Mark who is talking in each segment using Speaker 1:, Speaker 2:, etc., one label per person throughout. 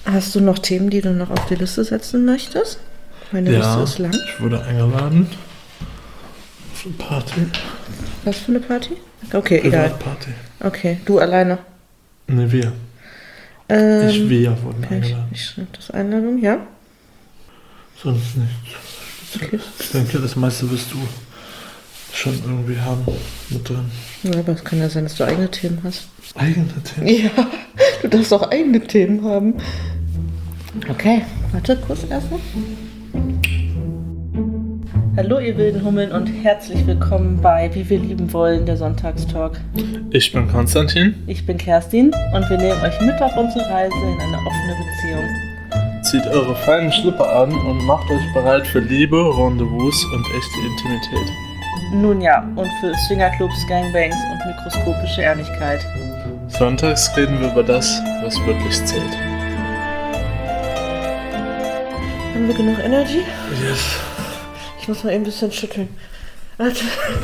Speaker 1: Hast du noch Themen, die du noch auf die Liste setzen möchtest? Meine Liste ist lang.
Speaker 2: Ich wurde eingeladen auf eine Party.
Speaker 1: Was für eine Party? Okay, egal.
Speaker 2: Party.
Speaker 1: Okay, du alleine?
Speaker 2: Ne, wir. Wir wurden eingeladen.
Speaker 1: Ich schreibe das Einladung, ja?
Speaker 2: Sonst nichts.
Speaker 1: Okay.
Speaker 2: Ich denke, das meiste wirst du schon irgendwie haben mit drin.
Speaker 1: Ja, aber es kann ja sein, dass du eigene Themen hast.
Speaker 2: Eigene Themen?
Speaker 1: Ja, du darfst auch eigene Themen haben. Okay, warte kurz erstmal. Hallo ihr wilden Hummeln und herzlich willkommen bei Wie wir lieben wollen, der Sonntagstalk.
Speaker 2: Ich bin Konstantin.
Speaker 1: Ich bin Kerstin und wir nehmen euch mit auf unsere Reise in eine offene Beziehung.
Speaker 2: Zieht eure feinen Schlipper an und macht euch bereit für Liebe, Rendezvous und echte Intimität.
Speaker 1: Nun ja, und für Swingerclubs, Gangbangs und mikroskopische Ehrlichkeit.
Speaker 2: Sonntags reden wir über das, was wirklich zählt.
Speaker 1: Haben wir genug Energy?
Speaker 2: Yes.
Speaker 1: Ich muss mal eben ein bisschen schütteln. Warte.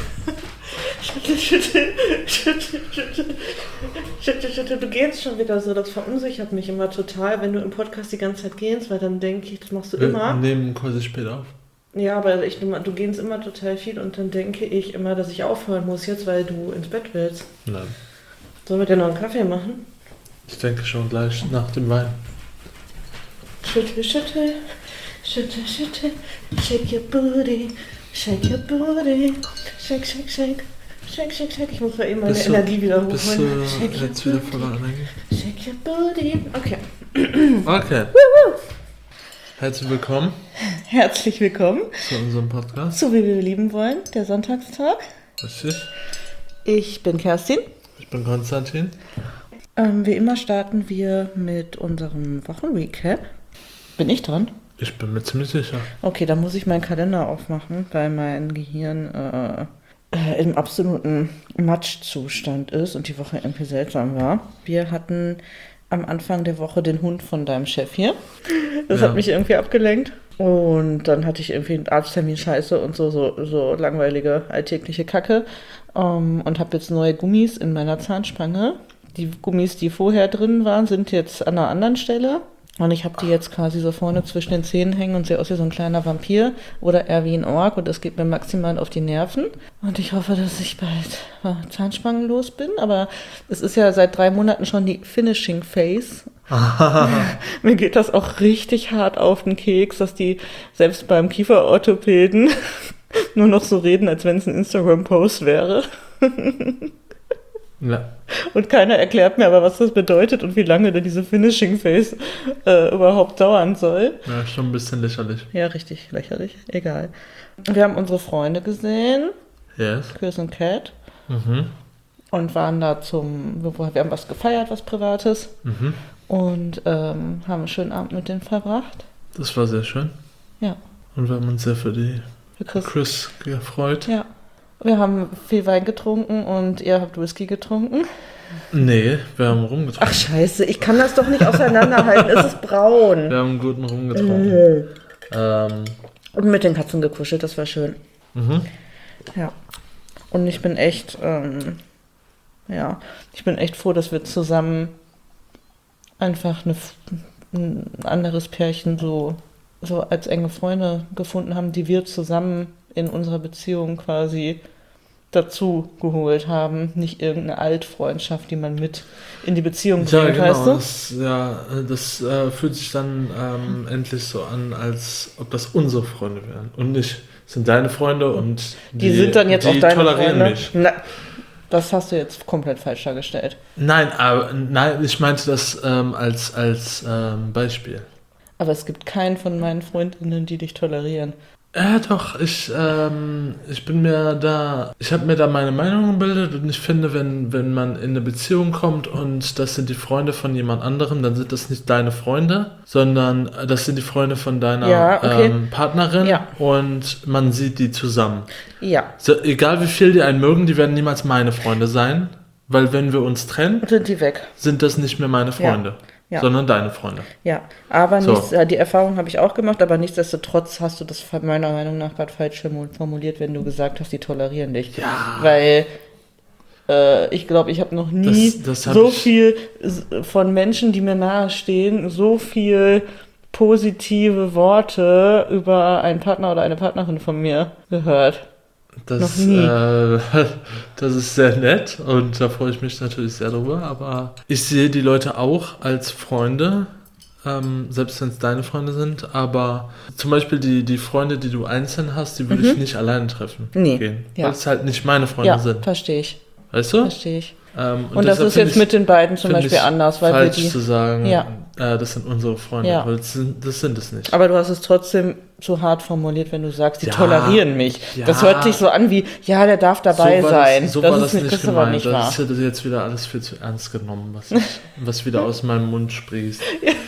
Speaker 1: Schüttel. Du gehst schon wieder so. Das verunsichert mich immer total, wenn du im Podcast die ganze Zeit gehst, weil dann denke ich, das machst du immer.
Speaker 2: Wir nehmen quasi später auf.
Speaker 1: Ja, aber du gehst immer total viel und dann denke ich immer, dass ich aufhören muss jetzt, weil du ins Bett willst.
Speaker 2: Nein.
Speaker 1: Sollen wir dir noch einen Kaffee machen?
Speaker 2: Ich denke schon gleich nach dem Wein.
Speaker 1: Schüttel. Shake your booty. Shake your booty. Shake. Ich muss mal eben meine Energie wiederholen.
Speaker 2: Bist du jetzt wieder voller Energie?
Speaker 1: Shake your booty. Okay.
Speaker 2: Okay. Herzlich willkommen.
Speaker 1: Herzlich willkommen
Speaker 2: zu unserem Podcast.
Speaker 1: So wie wir lieben wollen, der Sonntagstag.
Speaker 2: Richtig.
Speaker 1: Ich bin Kerstin.
Speaker 2: Ich bin Konstantin.
Speaker 1: Wie immer starten wir mit unserem Wochenrecap. Bin ich dran?
Speaker 2: Ich bin mir ziemlich sicher.
Speaker 1: Okay, dann muss ich meinen Kalender aufmachen, weil mein Gehirn im absoluten Matschzustand ist und die Woche irgendwie seltsam war. Wir hatten am Anfang der Woche den Hund von deinem Chef hier. Das hat mich irgendwie abgelenkt. Und dann hatte ich irgendwie einen Arzttermin, Scheiße und so langweilige alltägliche Kacke. Und habe jetzt neue Gummis in meiner Zahnspange. Die Gummis, die vorher drin waren, sind jetzt an einer anderen Stelle. Und ich habe die jetzt quasi so vorne zwischen den Zähnen hängen und sehe aus wie so ein kleiner Vampir oder eher wie ein Ork und das geht mir maximal auf die Nerven. Und ich hoffe, dass ich bald zahnspangenlos bin, aber es ist ja seit 3 Monaten schon die Finishing Phase. Mir geht das auch richtig hart auf den Keks, dass die selbst beim Kieferorthopäden nur noch so reden, als wenn es ein Instagram-Post wäre.
Speaker 2: Ja.
Speaker 1: Und keiner erklärt mir aber, was das bedeutet und wie lange denn diese Finishing Phase überhaupt dauern soll.
Speaker 2: Ja, schon ein bisschen lächerlich.
Speaker 1: Ja, richtig lächerlich. Egal. Wir haben unsere Freunde gesehen.
Speaker 2: Yes.
Speaker 1: Chris und Cat.
Speaker 2: Mhm.
Speaker 1: Und waren da wir haben was gefeiert, was Privates.
Speaker 2: Mhm.
Speaker 1: Und haben einen schönen Abend mit denen verbracht.
Speaker 2: Das war sehr schön.
Speaker 1: Ja.
Speaker 2: Und wir haben uns sehr für
Speaker 1: Chris.
Speaker 2: Chris gefreut.
Speaker 1: Ja. Wir haben viel Wein getrunken und ihr habt Whisky getrunken.
Speaker 2: Nee, wir haben Rum getrunken.
Speaker 1: Ach scheiße, ich kann das doch nicht auseinanderhalten, es ist braun.
Speaker 2: Wir haben guten Rum getrunken.
Speaker 1: Und mit den Katzen gekuschelt, das war schön.
Speaker 2: Mhm.
Speaker 1: Ja. Und ich bin echt, froh, dass wir zusammen einfach ein anderes Pärchen so als enge Freunde gefunden haben, die wir zusammen in unserer Beziehung quasi dazu geholt haben. Nicht irgendeine Altfreundschaft, die man mit in die Beziehung bringt, weißt du?
Speaker 2: Das fühlt sich dann endlich so an, als ob das unsere Freunde wären. Und nicht, sind deine Freunde und
Speaker 1: die sind dann jetzt auch deine
Speaker 2: tolerieren
Speaker 1: Freunde.
Speaker 2: mich.
Speaker 1: Na, das hast du jetzt komplett falsch dargestellt.
Speaker 2: Nein, ich meinte das als Beispiel.
Speaker 1: Aber es gibt keinen von meinen Freundinnen, die dich tolerieren.
Speaker 2: Ja, doch, ich habe mir da meine Meinung gebildet und ich finde, wenn man in eine Beziehung kommt und das sind die Freunde von jemand anderem, dann sind das nicht deine Freunde, sondern das sind die Freunde von deiner Partnerin und man sieht die zusammen. Ja. So, egal wie viel die einen mögen, die werden niemals meine Freunde sein, weil wenn wir uns trennen,
Speaker 1: sind die weg.
Speaker 2: Sind das nicht mehr meine Freunde. Ja. Sondern deine Freunde. Ja, aber die Erfahrung habe ich auch gemacht, aber nichtsdestotrotz hast du das meiner Meinung nach gerade falsch formuliert, wenn du gesagt hast, die tolerieren dich. Ja. Weil
Speaker 1: Ich glaube, ich habe noch nie so viel von Menschen, die mir nahestehen, so viel positive Worte über einen Partner oder eine Partnerin von mir gehört.
Speaker 2: Noch nie. Das ist sehr nett und da freue ich mich natürlich sehr drüber, aber ich sehe die Leute auch als Freunde, selbst wenn es deine Freunde sind, aber zum Beispiel die Freunde, die du einzeln hast, die würde ich nicht alleine treffen gehen, weil es halt nicht meine Freunde sind.
Speaker 1: Ja, verstehe ich.
Speaker 2: Weißt du?
Speaker 1: Verstehe ich.
Speaker 2: Und
Speaker 1: das ist jetzt mit den beiden zum Beispiel anders, weil
Speaker 2: falsch
Speaker 1: wir die...
Speaker 2: zu sagen, das sind unsere Freunde, weil das sind es nicht.
Speaker 1: Aber du hast es trotzdem zu hart formuliert, wenn du sagst, die tolerieren mich. Ja. Das hört sich so an wie, der darf dabei sein.
Speaker 2: So war das nicht gemeint. Das ist jetzt wieder alles viel zu ernst genommen, was wieder aus meinem Mund sprießt.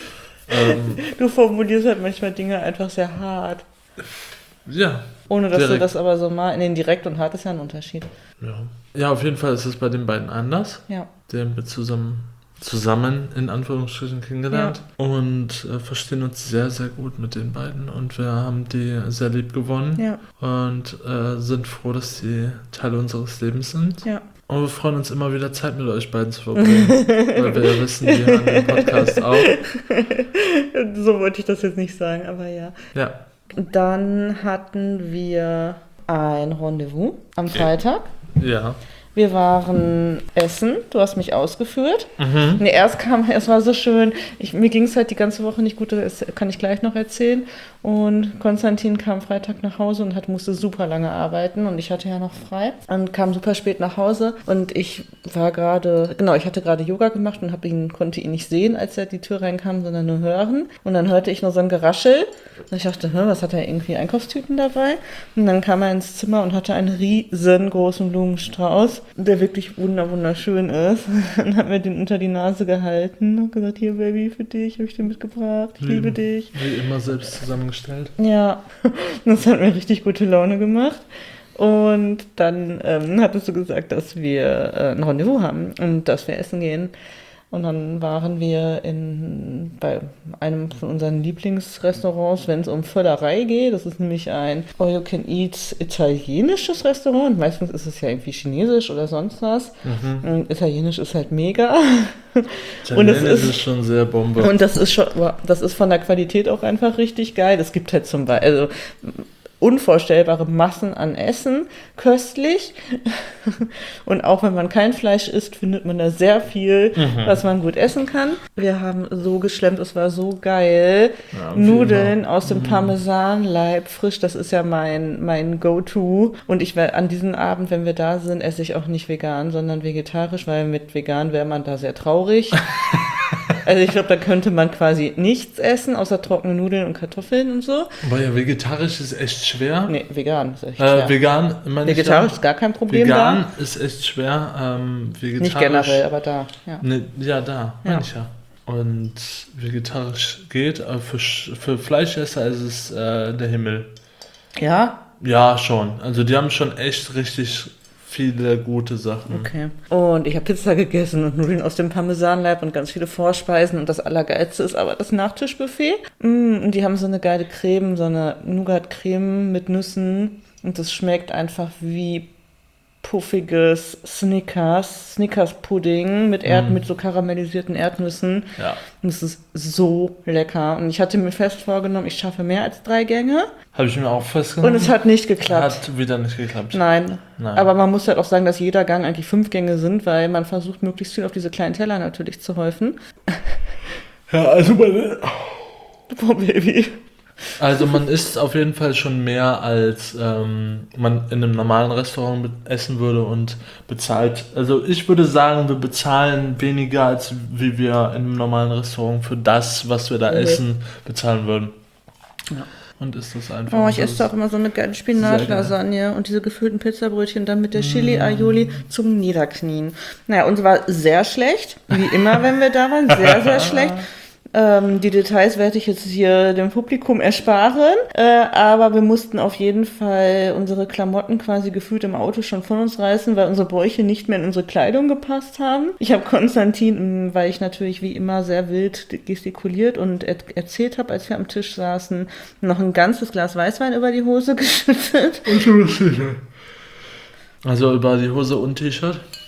Speaker 1: Du formulierst halt manchmal Dinge einfach sehr hart.
Speaker 2: Ja.
Speaker 1: Ohne dass du das aber so mal... Nee, direkt und hart ist ja ein Unterschied.
Speaker 2: Ja, auf jeden Fall ist es bei den beiden anders. Ja. Die haben wir zusammen in Anführungsstrichen kennengelernt und verstehen uns sehr, sehr gut mit den beiden und wir haben die sehr lieb gewonnen und sind froh, dass sie Teil unseres Lebens sind. Ja. Und wir freuen uns immer wieder, Zeit mit euch beiden zu verbringen, weil wir ja wissen, wir hören den Podcast auch.
Speaker 1: So wollte ich das jetzt nicht sagen, aber ja. Ja. Dann hatten wir ein Rendezvous am Freitag. Ja. Wir waren essen, du hast mich ausgeführt. Nee, es war so schön, mir ging es halt die ganze Woche nicht gut, das kann ich gleich noch erzählen. Und Konstantin kam Freitag nach Hause und musste super lange arbeiten und ich hatte ja noch frei und kam super spät nach Hause und ich hatte gerade Yoga gemacht und konnte ihn nicht sehen, als er die Tür reinkam, sondern nur hören. Und dann hörte ich nur so ein Geraschel und ich dachte, was hat er irgendwie Einkaufstüten dabei? Und dann kam er ins Zimmer und hatte einen riesengroßen Blumenstrauß, der wirklich wunderschön ist und hat mir den unter die Nase gehalten und gesagt, hier Baby, für dich habe ich den mitgebracht, ich liebe dich.
Speaker 2: Wie immer selbst zusammengestellt.
Speaker 1: Ja, das hat mir richtig gute Laune gemacht. Und dann hattest du gesagt, dass wir ein Rendezvous haben und dass wir essen gehen. Und dann waren wir bei einem von unseren Lieblingsrestaurants, wenn es um Völlerei geht. Das ist nämlich ein All-You-Can-Eat italienisches Restaurant. Meistens ist es ja irgendwie chinesisch oder sonst was. Und Italienisch ist halt mega.
Speaker 2: Italienisch ist schon sehr Bombe.
Speaker 1: Und das ist von der Qualität auch einfach richtig geil. Es gibt halt zum Beispiel unvorstellbare Massen an Essen, köstlich. Und auch wenn man kein Fleisch isst, findet man da sehr viel, was man gut essen kann. Wir haben so geschlemmt, es war so geil. Ja, Nudeln aus dem Parmesanleib, frisch, das ist ja mein Go-To. Und an diesem Abend, wenn wir da sind, esse ich auch nicht vegan, sondern vegetarisch, weil mit vegan wäre man da sehr traurig. Also ich glaube, da könnte man quasi nichts essen, außer trockene Nudeln und Kartoffeln und so.
Speaker 2: Aber ja, vegetarisch ist echt schwer.
Speaker 1: Nee, vegan ist echt schwer. Vegetarisch ist gar kein Problem
Speaker 2: vegan ist echt schwer. Vegetarisch,
Speaker 1: nicht generell, aber da. Ja,
Speaker 2: meine ich ja. Und vegetarisch geht, aber für Fleischesser ist es der Himmel.
Speaker 1: Ja?
Speaker 2: Ja, schon. Also die haben schon echt richtig viele gute Sachen.
Speaker 1: Okay. Und ich habe Pizza gegessen und Nudeln aus dem Parmesanleib und ganz viele Vorspeisen. Und das Allergeilste ist aber das Nachtischbuffet. Und die haben so eine geile Creme, so eine Nougat-Creme mit Nüssen. Und das schmeckt einfach wie puffiges Snickers-Pudding mit so karamellisierten Erdnüssen. Ja. Und es ist so lecker. Und ich hatte mir fest vorgenommen, ich schaffe mehr als 3 Gänge.
Speaker 2: Habe ich mir auch festgenommen.
Speaker 1: Und es hat nicht geklappt.
Speaker 2: Hat wieder nicht geklappt.
Speaker 1: Nein. Aber man muss halt auch sagen, dass jeder Gang eigentlich 5 Gänge sind, weil man versucht, möglichst viel auf diese kleinen Teller natürlich zu häufen.
Speaker 2: Ja, also
Speaker 1: Oh, Baby.
Speaker 2: Also man isst auf jeden Fall schon mehr, als man in einem normalen Restaurant essen würde und bezahlt. Also ich würde sagen, wir bezahlen weniger, als wie wir in einem normalen Restaurant für das, was wir da essen, bezahlen würden. Ja. Und ist das einfach.
Speaker 1: Oh, ich esse auch immer so eine geile Spinatlasagne und diese gefüllten Pizzabrötchen dann mit der Chili-Aioli zum Niederknien. Naja, uns war sehr schlecht, wie immer, wenn wir da waren, sehr, sehr schlecht. Die Details werde ich jetzt hier dem Publikum ersparen, aber wir mussten auf jeden Fall unsere Klamotten quasi gefühlt im Auto schon von uns reißen, weil unsere Bäuche nicht mehr in unsere Kleidung gepasst haben. Ich habe Konstantin, weil ich natürlich wie immer sehr wild gestikuliert und erzählt habe, als wir am Tisch saßen, noch ein ganzes Glas Weißwein über die Hose geschüttet.
Speaker 2: Also über die Hose und T-Shirt?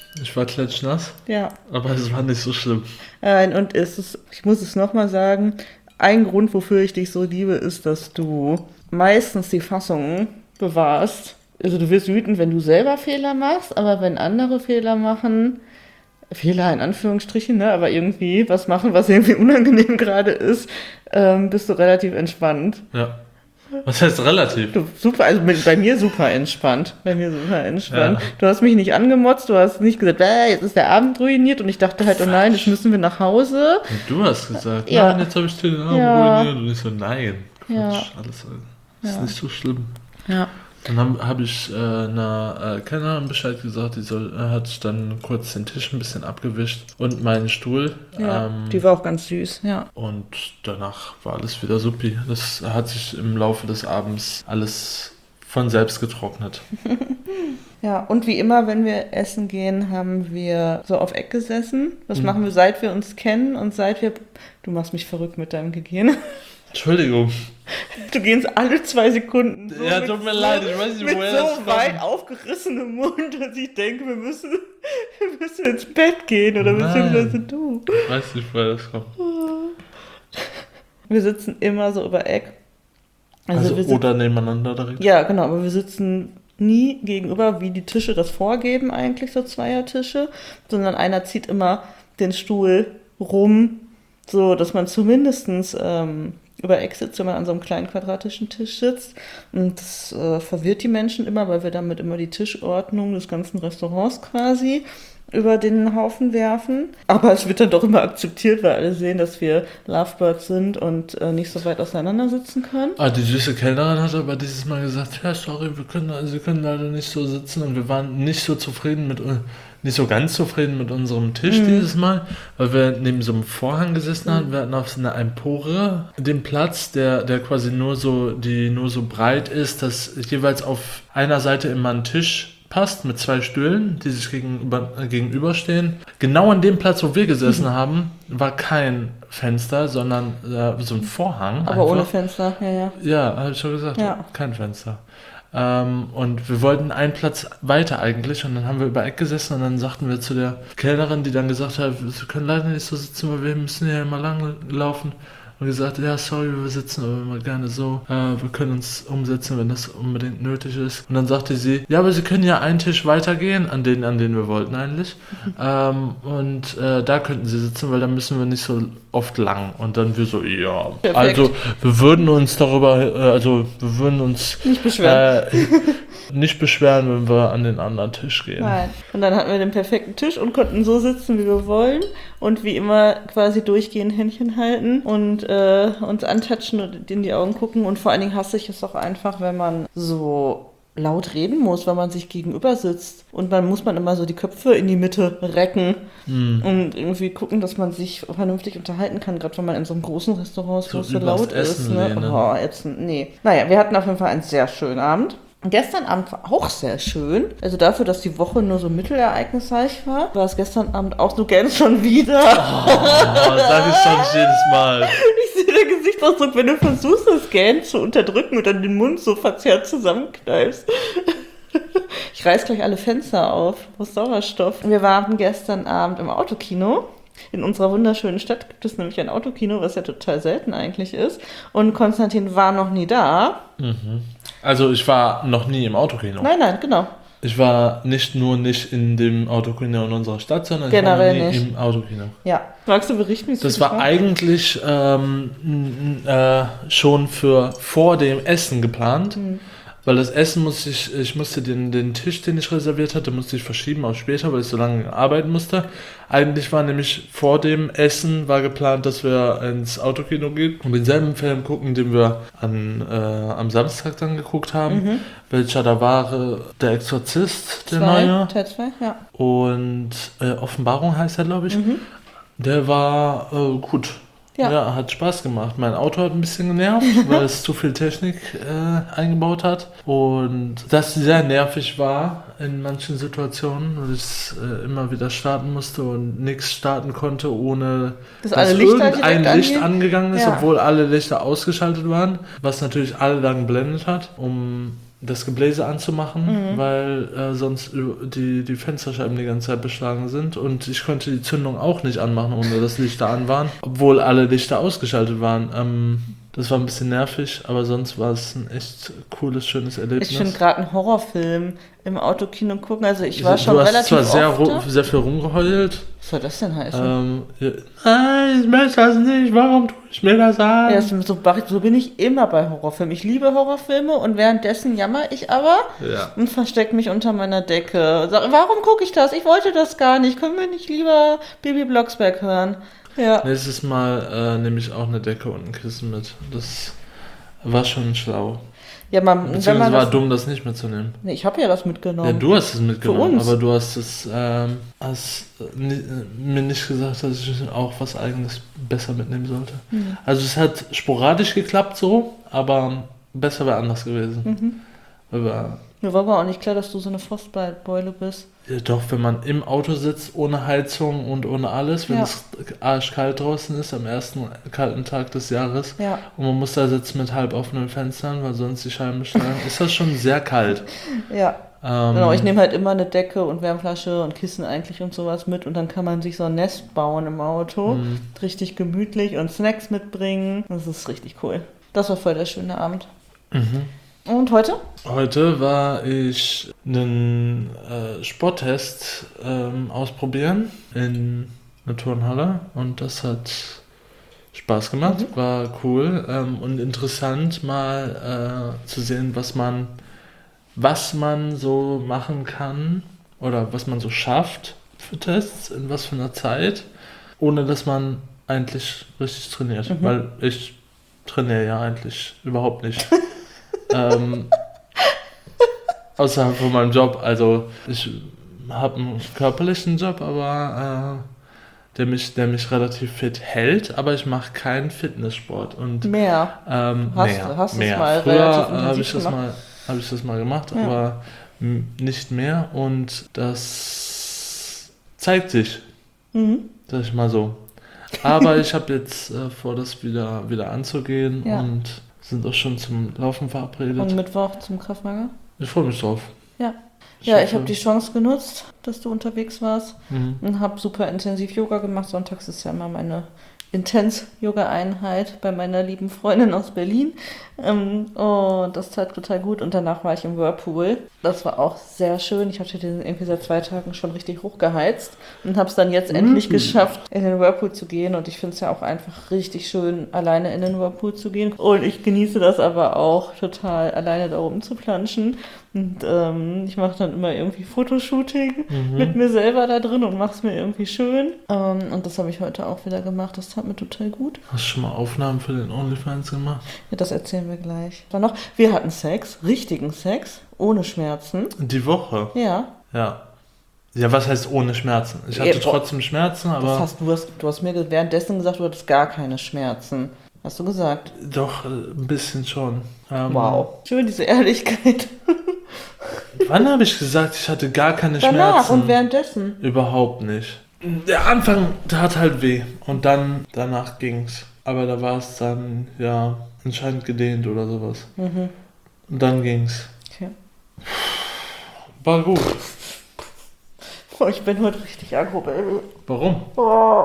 Speaker 2: Ich war klatschnass,
Speaker 1: Ja.
Speaker 2: aber es war nicht so schlimm.
Speaker 1: Und ich muss es nochmal sagen, ein Grund, wofür ich dich so liebe, ist, dass du meistens die Fassung bewahrst. Also du wirst wütend, wenn du selber Fehler machst, aber wenn andere Fehler machen, Fehler in Anführungsstrichen, ne, aber irgendwie was machen, was irgendwie unangenehm gerade ist, bist du relativ entspannt.
Speaker 2: Ja. Was heißt relativ?
Speaker 1: Du, super, also bei mir super entspannt. Bei mir super entspannt.
Speaker 2: Ja.
Speaker 1: Du hast mich nicht angemotzt, du hast nicht gesagt, jetzt ist der Abend ruiniert und ich dachte halt, oh nein, jetzt müssen wir nach Hause.
Speaker 2: Und du hast gesagt,
Speaker 1: Ja.
Speaker 2: nein, jetzt habe ich dir den Abend
Speaker 1: Ja.
Speaker 2: ruiniert. Und ich so, nein, Quatsch,
Speaker 1: Ja.
Speaker 2: alles ist
Speaker 1: Ja.
Speaker 2: nicht so schlimm.
Speaker 1: Ja.
Speaker 2: Dann habe ich einer Kellnerin Bescheid gesagt, hat dann kurz den Tisch ein bisschen abgewischt und meinen Stuhl.
Speaker 1: Ja, die war auch ganz süß, ja.
Speaker 2: Und danach war alles wieder supi. Das hat sich im Laufe des Abends alles von selbst getrocknet.
Speaker 1: Ja, und wie immer, wenn wir essen gehen, haben wir so auf Eck gesessen. Das machen wir, seit wir uns kennen und Du machst mich verrückt mit deinem Gehirn.
Speaker 2: Entschuldigung.
Speaker 1: Du gehst alle 2 Sekunden. So
Speaker 2: Ja, tut mir leid, ich weiß nicht,
Speaker 1: mit
Speaker 2: woher das
Speaker 1: so
Speaker 2: kommt.
Speaker 1: weit aufgerissenem Mund, dass ich denke, wir müssen ins Bett gehen oder beziehungsweise du.
Speaker 2: Ich weiß nicht, woher das kommt.
Speaker 1: Wir sitzen immer so über Eck.
Speaker 2: Also
Speaker 1: wir sitzen,
Speaker 2: oder nebeneinander direkt.
Speaker 1: ja, genau, aber wir sitzen nie gegenüber, wie die Tische das vorgeben eigentlich, so Zweiertische, sondern einer zieht immer den Stuhl rum, so dass man zumindestens über Eck sitzt, wenn man an so einem kleinen quadratischen Tisch sitzt. Und das verwirrt die Menschen immer, weil wir damit immer die Tischordnung des ganzen Restaurants quasi über den Haufen werfen. Aber es wird dann doch immer akzeptiert, weil alle sehen, dass wir Lovebirds sind und nicht so weit auseinander sitzen können.
Speaker 2: Die süße Kellnerin hat aber dieses Mal gesagt, ja, sorry, Sie können leider nicht so sitzen, und wir waren nicht so ganz zufrieden mit unserem Tisch dieses Mal, weil wir neben so einem Vorhang gesessen haben. Wir hatten auf so einer Empore den Platz, der quasi nur so breit ist, dass jeweils auf einer Seite immer ein Tisch passt mit 2 Stühlen, die sich gegenüberstehen. Genau an dem Platz, wo wir gesessen haben, war kein Fenster, sondern so ein Vorhang.
Speaker 1: Aber ohne Fenster, ja.
Speaker 2: Ja, habe ich schon gesagt,
Speaker 1: Ja.
Speaker 2: kein Fenster. Und wir wollten einen Platz weiter eigentlich, und dann haben wir über Eck gesessen und dann sagten wir zu der Kellnerin, die dann gesagt hat, wir können leider nicht so sitzen, weil wir müssen ja immer lang laufen. Und gesagt, ja, sorry, wir sitzen aber immer gerne so. Wir können uns umsetzen, wenn das unbedingt nötig ist. Und dann sagte sie, ja, aber Sie können ja einen Tisch weitergehen, an den wir wollten eigentlich. Da könnten Sie sitzen, weil dann müssen wir nicht so oft lang. Und dann wir so, ja.
Speaker 1: Perfekt.
Speaker 2: Also wir würden uns
Speaker 1: Nicht beschweren.
Speaker 2: nicht beschweren, wenn wir an den anderen Tisch gehen.
Speaker 1: Nein. Und dann hatten wir den perfekten Tisch und konnten so sitzen, wie wir wollen. Und wie immer quasi durchgehend Händchen halten und uns antatschen und in die Augen gucken. Und vor allen Dingen hasse ich es auch einfach, wenn man so laut reden muss, wenn man sich gegenüber sitzt. Und dann muss man immer so die Köpfe in die Mitte recken und irgendwie gucken, dass man sich vernünftig unterhalten kann, gerade wenn man in so einem großen Restaurant ist, wo es so laut ist. Ne? Oh, ätzend. Nee. Naja, wir hatten auf jeden Fall einen sehr schönen Abend. Gestern Abend war auch sehr schön. Also dafür, dass die Woche nur so mittelereignisreich war es gestern Abend auch, du gähnst schon wieder.
Speaker 2: Sag ich doch nicht jedes Mal.
Speaker 1: Ich sehe der Gesichtsausdruck, wenn du versuchst, das Gähnen zu unterdrücken und dann den Mund so verzerrt zusammenkneifst. Ich reiß gleich alle Fenster auf, aus Sauerstoff. Wir waren gestern Abend im Autokino. In unserer wunderschönen Stadt gibt es nämlich ein Autokino, was ja total selten eigentlich ist. Und Konstantin war noch nie da.
Speaker 2: Also ich war noch nie im Autokino.
Speaker 1: Nein, genau.
Speaker 2: Ich war nicht in dem Autokino in unserer Stadt, sondern
Speaker 1: Generell
Speaker 2: ich war noch nie
Speaker 1: nicht.
Speaker 2: im Autokino.
Speaker 1: Ja. Magst du berichten, wie es
Speaker 2: Das
Speaker 1: für dich
Speaker 2: war eigentlich schon vor dem Essen geplant. Weil das Essen ich musste den Tisch, den ich reserviert hatte, musste ich verschieben auf später, weil ich so lange arbeiten musste. Eigentlich war nämlich vor dem Essen war geplant, dass wir ins Autokino gehen und denselben Film gucken, den wir am Samstag dann geguckt haben. Welcher da war, Der Exorzist, der neue.
Speaker 1: Teil 2, ja.
Speaker 2: Und Offenbarung heißt er, glaube ich. Der war gut. Ja, hat Spaß gemacht. Mein Auto hat ein bisschen genervt, weil es zu viel Technik eingebaut hat. Und das sehr nervig war in manchen Situationen, weil ich immer wieder starten musste und nichts starten konnte, ohne dass irgendein Licht angegangen ist, obwohl alle Lichter ausgeschaltet waren, was natürlich alle dann geblendet hat, um das Gebläse anzumachen, weil sonst die Fensterscheiben die ganze Zeit beschlagen sind und ich konnte die Zündung auch nicht anmachen, ohne dass Lichter an waren, obwohl alle Lichter ausgeschaltet waren. Das war ein bisschen nervig, aber sonst war es ein echt cooles, schönes Erlebnis.
Speaker 1: Ich finde gerade einen Horrorfilm im Autokino gucken, also ich war schon relativ
Speaker 2: Du hast zwar
Speaker 1: oft
Speaker 2: sehr viel rumgeheult.
Speaker 1: Was soll das denn heißen?
Speaker 2: Nein, ich möchte das nicht, warum tue ich mir das an?
Speaker 1: Ja, so bin ich immer bei Horrorfilmen. Ich liebe Horrorfilme und währenddessen jammer ich aber und verstecke mich unter meiner Decke. Sag, warum gucke ich das? Ich wollte das gar nicht. Können wir nicht lieber Bibi Blocksberg hören? Ja.
Speaker 2: Nächstes Mal nehme ich auch eine Decke und ein Kissen mit. Das war schon schlau.
Speaker 1: Ja,
Speaker 2: Beziehungsweise war dumm, das nicht mitzunehmen.
Speaker 1: Nee, ich habe ja das mitgenommen.
Speaker 2: Ja, du hast es mitgenommen,
Speaker 1: Für uns.
Speaker 2: aber du hast es mir nicht gesagt, dass ich auch was Eigenes besser mitnehmen sollte. Also es hat sporadisch geklappt so, aber besser wäre anders gewesen.
Speaker 1: Mir war aber auch nicht klar, dass du so eine Frostbeule bist.
Speaker 2: Ja, doch, wenn man im Auto sitzt, ohne Heizung und ohne alles, wenn es arschkalt draußen ist, am ersten kalten Tag des Jahres, und man muss da sitzen mit halb offenen Fenstern, weil sonst die Scheiben beschlagen, ist das schon sehr kalt.
Speaker 1: Ja. Genau, ich nehme halt immer eine Decke und Wärmflasche und Kissen eigentlich und sowas mit und dann kann man sich so ein Nest bauen im Auto. Richtig gemütlich und Snacks mitbringen. Das ist richtig cool. Das war voll der schöne Abend. Und heute?
Speaker 2: Heute war ich einen Sporttest ausprobieren in einer Turnhalle und das hat Spaß gemacht, war cool und interessant mal zu sehen, was man so machen kann oder was man so schafft für Tests, in was für einer Zeit, ohne dass man eigentlich richtig trainiert, weil ich trainiere ja eigentlich überhaupt nicht. Außerhalb von meinem Job. Also ich habe einen körperlichen Job, aber der mich relativ fit hält, aber ich mache keinen Fitnesssport. Und,
Speaker 1: mehr. Hast
Speaker 2: mehr.
Speaker 1: Es mal
Speaker 2: Früher habe ich das mal gemacht, aber nicht mehr. Und das zeigt sich, sag ich mal so. Aber ich habe jetzt vor, das wieder anzugehen und sind auch schon zum Laufen verabredet.
Speaker 1: Und Mittwoch zum Kraftmager? Ich
Speaker 2: freue mich drauf.
Speaker 1: Ja. Ich habe die Chance genutzt, dass du unterwegs warst und habe super intensiv Yoga gemacht. Sonntags ist ja immer meine Intens-Yoga-Einheit bei meiner lieben Freundin aus Berlin. Und das tat total gut. Und danach war ich im Whirlpool. Das war auch sehr schön. Ich hatte den irgendwie seit 2 Tagen schon richtig hochgeheizt und habe es dann jetzt endlich geschafft, in den Whirlpool zu gehen. Und ich finde es ja auch einfach richtig schön, alleine in den Whirlpool zu gehen. Und ich genieße das aber auch total, alleine da oben zu planschen. Und ich mache dann immer irgendwie Fotoshooting mit mir selber da drin und mache es mir irgendwie schön. Und das habe ich heute auch wieder gemacht. Das tat mir total gut.
Speaker 2: Hast du schon mal Aufnahmen für den OnlyFans gemacht?
Speaker 1: Ja, das erzählen wir gleich. Dann noch, wir hatten Sex, richtigen Sex, ohne Schmerzen.
Speaker 2: Die Woche?
Speaker 1: Ja.
Speaker 2: Ja. Ja, was heißt ohne Schmerzen? Ich hatte trotzdem Schmerzen, aber...
Speaker 1: Du hast mir währenddessen gesagt, du hattest gar keine Schmerzen. Hast du gesagt?
Speaker 2: Doch, ein bisschen schon.
Speaker 1: Wow. Schön, diese Ehrlichkeit.
Speaker 2: Wann habe ich gesagt, ich hatte gar keine Schmerzen?
Speaker 1: Danach und währenddessen?
Speaker 2: Überhaupt nicht. Der Anfang tat halt weh und danach ging's. Aber da war es dann, ja, anscheinend gedehnt oder sowas. Und dann ging's.
Speaker 1: Okay.
Speaker 2: War gut.
Speaker 1: Boah, ich bin heute richtig aggro, Baby.
Speaker 2: Warum?
Speaker 1: Oh.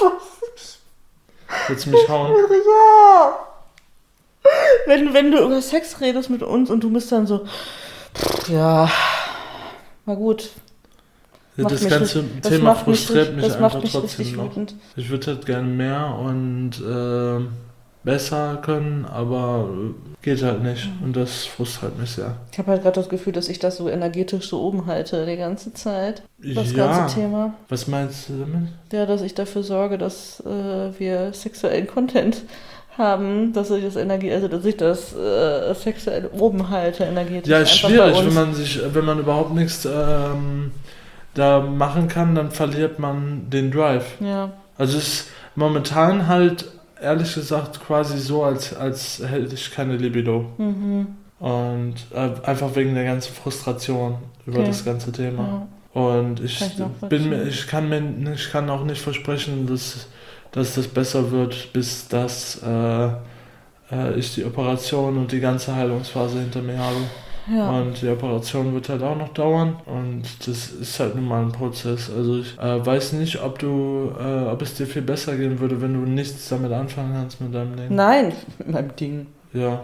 Speaker 2: Willst du mich hauen?
Speaker 1: Ja. Wenn du über Sex redest mit uns und du bist dann so, ja, war gut.
Speaker 2: Das ganze Thema frustriert mich einfach trotzdem noch.
Speaker 1: Wütend.
Speaker 2: Ich würde halt gerne mehr und besser können, aber geht halt nicht. Und das frustriert mich sehr.
Speaker 1: Ich habe halt gerade das Gefühl, dass ich das so energetisch so oben halte die ganze Zeit. Das ganze Thema.
Speaker 2: Was meinst du damit?
Speaker 1: Ja, dass ich dafür sorge, dass wir sexuellen Content haben, dass ich das sexuell oben halte, energetisch.
Speaker 2: Ja, ist schwierig, wenn man überhaupt nichts da machen kann, dann verliert man den Drive.
Speaker 1: Ja.
Speaker 2: Also es ist momentan halt, ehrlich gesagt, quasi so, als hätte ich keine Libido. Und einfach wegen der ganzen Frustration über das ganze Thema. Ja. Und ich kann auch nicht versprechen, dass das besser wird, bis ich die Operation und die ganze Heilungsphase hinter mir habe.
Speaker 1: Ja.
Speaker 2: Und die Operation wird halt auch noch dauern. Und das ist halt nun mal ein Prozess. Also ich weiß nicht, ob es dir viel besser gehen würde, wenn du nichts damit anfangen kannst mit deinem Ding.
Speaker 1: Nein, mit meinem Ding.
Speaker 2: Ja,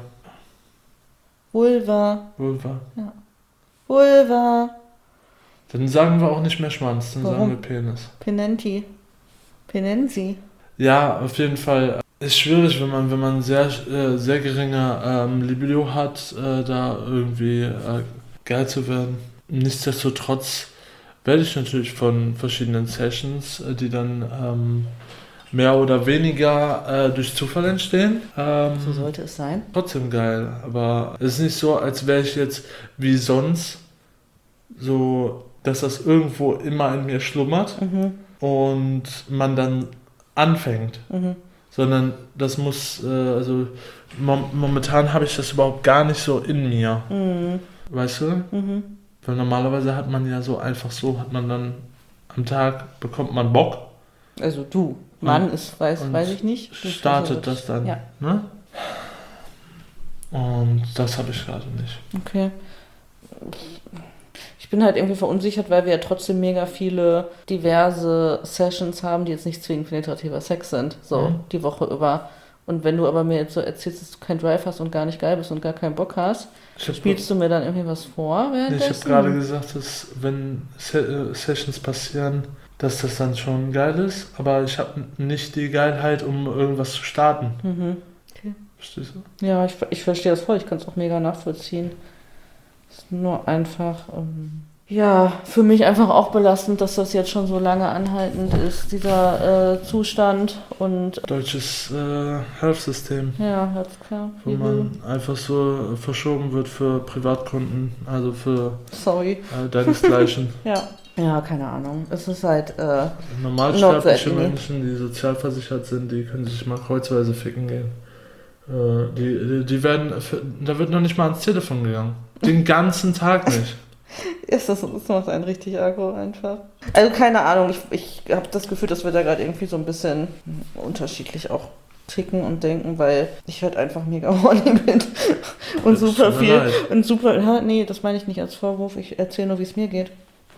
Speaker 1: Vulva.
Speaker 2: Vulva.
Speaker 1: Ja. Vulva.
Speaker 2: Dann sagen wir auch nicht mehr Schwanz, dann
Speaker 1: Warum?
Speaker 2: sagen wir Penis.
Speaker 1: Penenti. Penensi.
Speaker 2: Ja, auf jeden Fall. Ist schwierig, wenn man sehr geringe Libido hat, da irgendwie geil zu werden. Nichtsdestotrotz werde ich natürlich von verschiedenen Sessions, die dann mehr oder weniger durch Zufall entstehen.
Speaker 1: So sollte es sein.
Speaker 2: Trotzdem geil, aber es ist nicht so, als wäre ich jetzt wie sonst so, dass das irgendwo immer in mir schlummert und man dann anfängt. Sondern das muss, also momentan habe ich das überhaupt gar nicht so in mir. Weißt du? Weil normalerweise hat man ja so einfach so, hat man dann am Tag, bekommt man Bock.
Speaker 1: Also du. Mann ist, weiß ich nicht. Du
Speaker 2: Startet das dann.
Speaker 1: Ja.
Speaker 2: Ne? Und das habe ich gerade nicht.
Speaker 1: Okay. Ich bin halt irgendwie verunsichert, weil wir ja trotzdem mega viele diverse Sessions haben, die jetzt nicht zwingend penetrativer Sex sind, so die Woche über. Und wenn du aber mir jetzt so erzählst, dass du keinen Drive hast und gar nicht geil bist und gar keinen Bock hast, spielst du mir dann irgendwie was vor währenddessen?
Speaker 2: Ich habe gerade gesagt, dass wenn Sessions passieren, dass das dann schon geil ist, aber ich habe nicht die Geilheit, um irgendwas zu starten.
Speaker 1: Okay.
Speaker 2: Verstehst du?
Speaker 1: Ja, ich verstehe das voll, ich kann es auch mega nachvollziehen. Es ist nur einfach, ja, für mich einfach auch belastend, dass das jetzt schon so lange anhaltend ist, dieser Zustand und...
Speaker 2: Deutsches Health-System,
Speaker 1: Ja, ganz klar.
Speaker 2: wo man einfach so verschoben wird für Privatkunden, also für deinesgleichen.
Speaker 1: Ja, keine Ahnung. Es ist halt
Speaker 2: Normalsterbliche Menschen, die sozialversichert sind, die können sich mal kreuzweise ficken gehen. Die werden, da wird noch nicht mal ans Telefon gegangen. Den ganzen Tag nicht.
Speaker 1: Das macht einen richtig aggro einfach. Also keine Ahnung, ich habe das Gefühl, dass wir da gerade irgendwie so ein bisschen unterschiedlich auch ticken und denken, weil ich halt einfach mega horny bin und super viel und super, ja, nee, das meine ich nicht als Vorwurf, ich erzähle nur, wie es mir geht.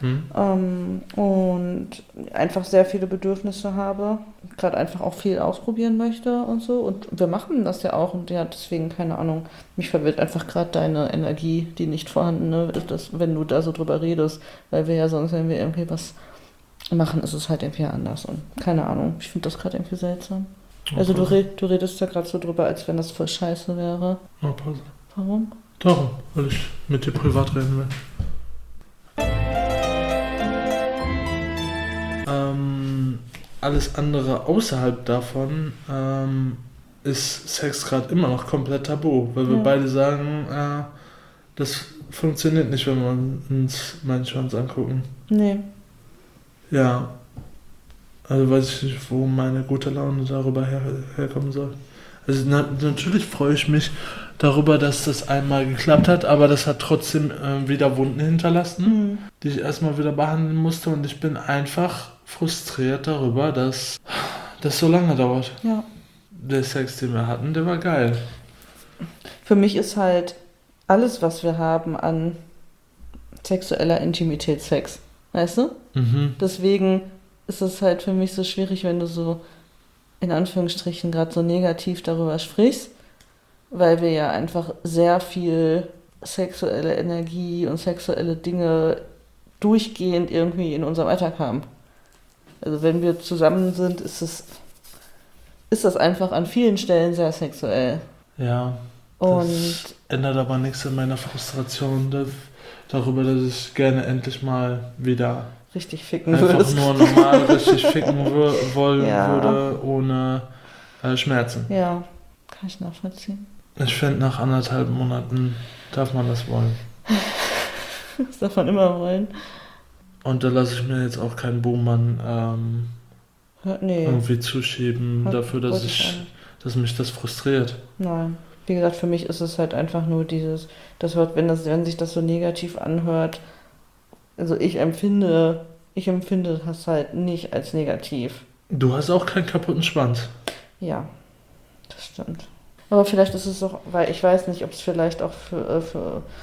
Speaker 1: Und einfach sehr viele Bedürfnisse habe, gerade einfach auch viel ausprobieren möchte und so. Und wir machen das ja auch und ja, deswegen, keine Ahnung, mich verwirrt einfach gerade deine Energie, die nicht vorhandene, wenn du da so drüber redest, weil wir ja sonst, wenn wir irgendwie was machen, ist es halt irgendwie anders und keine Ahnung, ich finde das gerade irgendwie seltsam. Okay. Also du redest da gerade so drüber, als wenn das voll scheiße wäre.
Speaker 2: Oh, Pause.
Speaker 1: Warum?
Speaker 2: Darum, weil ich mit dir privat reden will. Alles andere außerhalb davon ist Sex gerade immer noch komplett tabu, weil wir beide sagen, das funktioniert nicht, wenn wir uns meinen Schwanz angucken.
Speaker 1: Nee.
Speaker 2: Ja, also weiß ich nicht, wo meine gute Laune darüber herkommen soll. Also natürlich freue ich mich darüber, dass das einmal geklappt hat, aber das hat trotzdem wieder Wunden hinterlassen, die ich erstmal wieder behandeln musste und ich bin einfach frustriert darüber, dass das so lange dauert.
Speaker 1: Ja.
Speaker 2: Der Sex, den wir hatten, der war geil.
Speaker 1: Für mich ist halt alles, was wir haben an sexueller Intimität Sex. Weißt du? Deswegen ist es halt für mich so schwierig, wenn du so in Anführungsstrichen gerade so negativ darüber sprichst, weil wir ja einfach sehr viel sexuelle Energie und sexuelle Dinge durchgehend irgendwie in unserem Alltag haben. Also wenn wir zusammen sind, ist das einfach an vielen Stellen sehr sexuell.
Speaker 2: Ja, das ändert aber nichts in meiner Frustration darüber, dass ich gerne endlich mal wieder
Speaker 1: richtig ficken
Speaker 2: einfach
Speaker 1: würdest.
Speaker 2: nur normal richtig ficken wollen würde, ohne Schmerzen.
Speaker 1: Ja, kann ich nachvollziehen.
Speaker 2: Ich finde, nach 1,5 Monaten darf man das wollen.
Speaker 1: Das darf man immer wollen.
Speaker 2: Und da lasse ich mir jetzt auch keinen Buhmann irgendwie zuschieben dafür, dass mich das frustriert.
Speaker 1: Nein. Wie gesagt, für mich ist es halt einfach nur dieses, wenn sich das so negativ anhört, also ich empfinde das halt nicht als negativ.
Speaker 2: Du hast auch keinen kaputten Schwanz.
Speaker 1: Ja, das stimmt. Aber vielleicht ist es auch, weil ich weiß nicht, ob es vielleicht auch für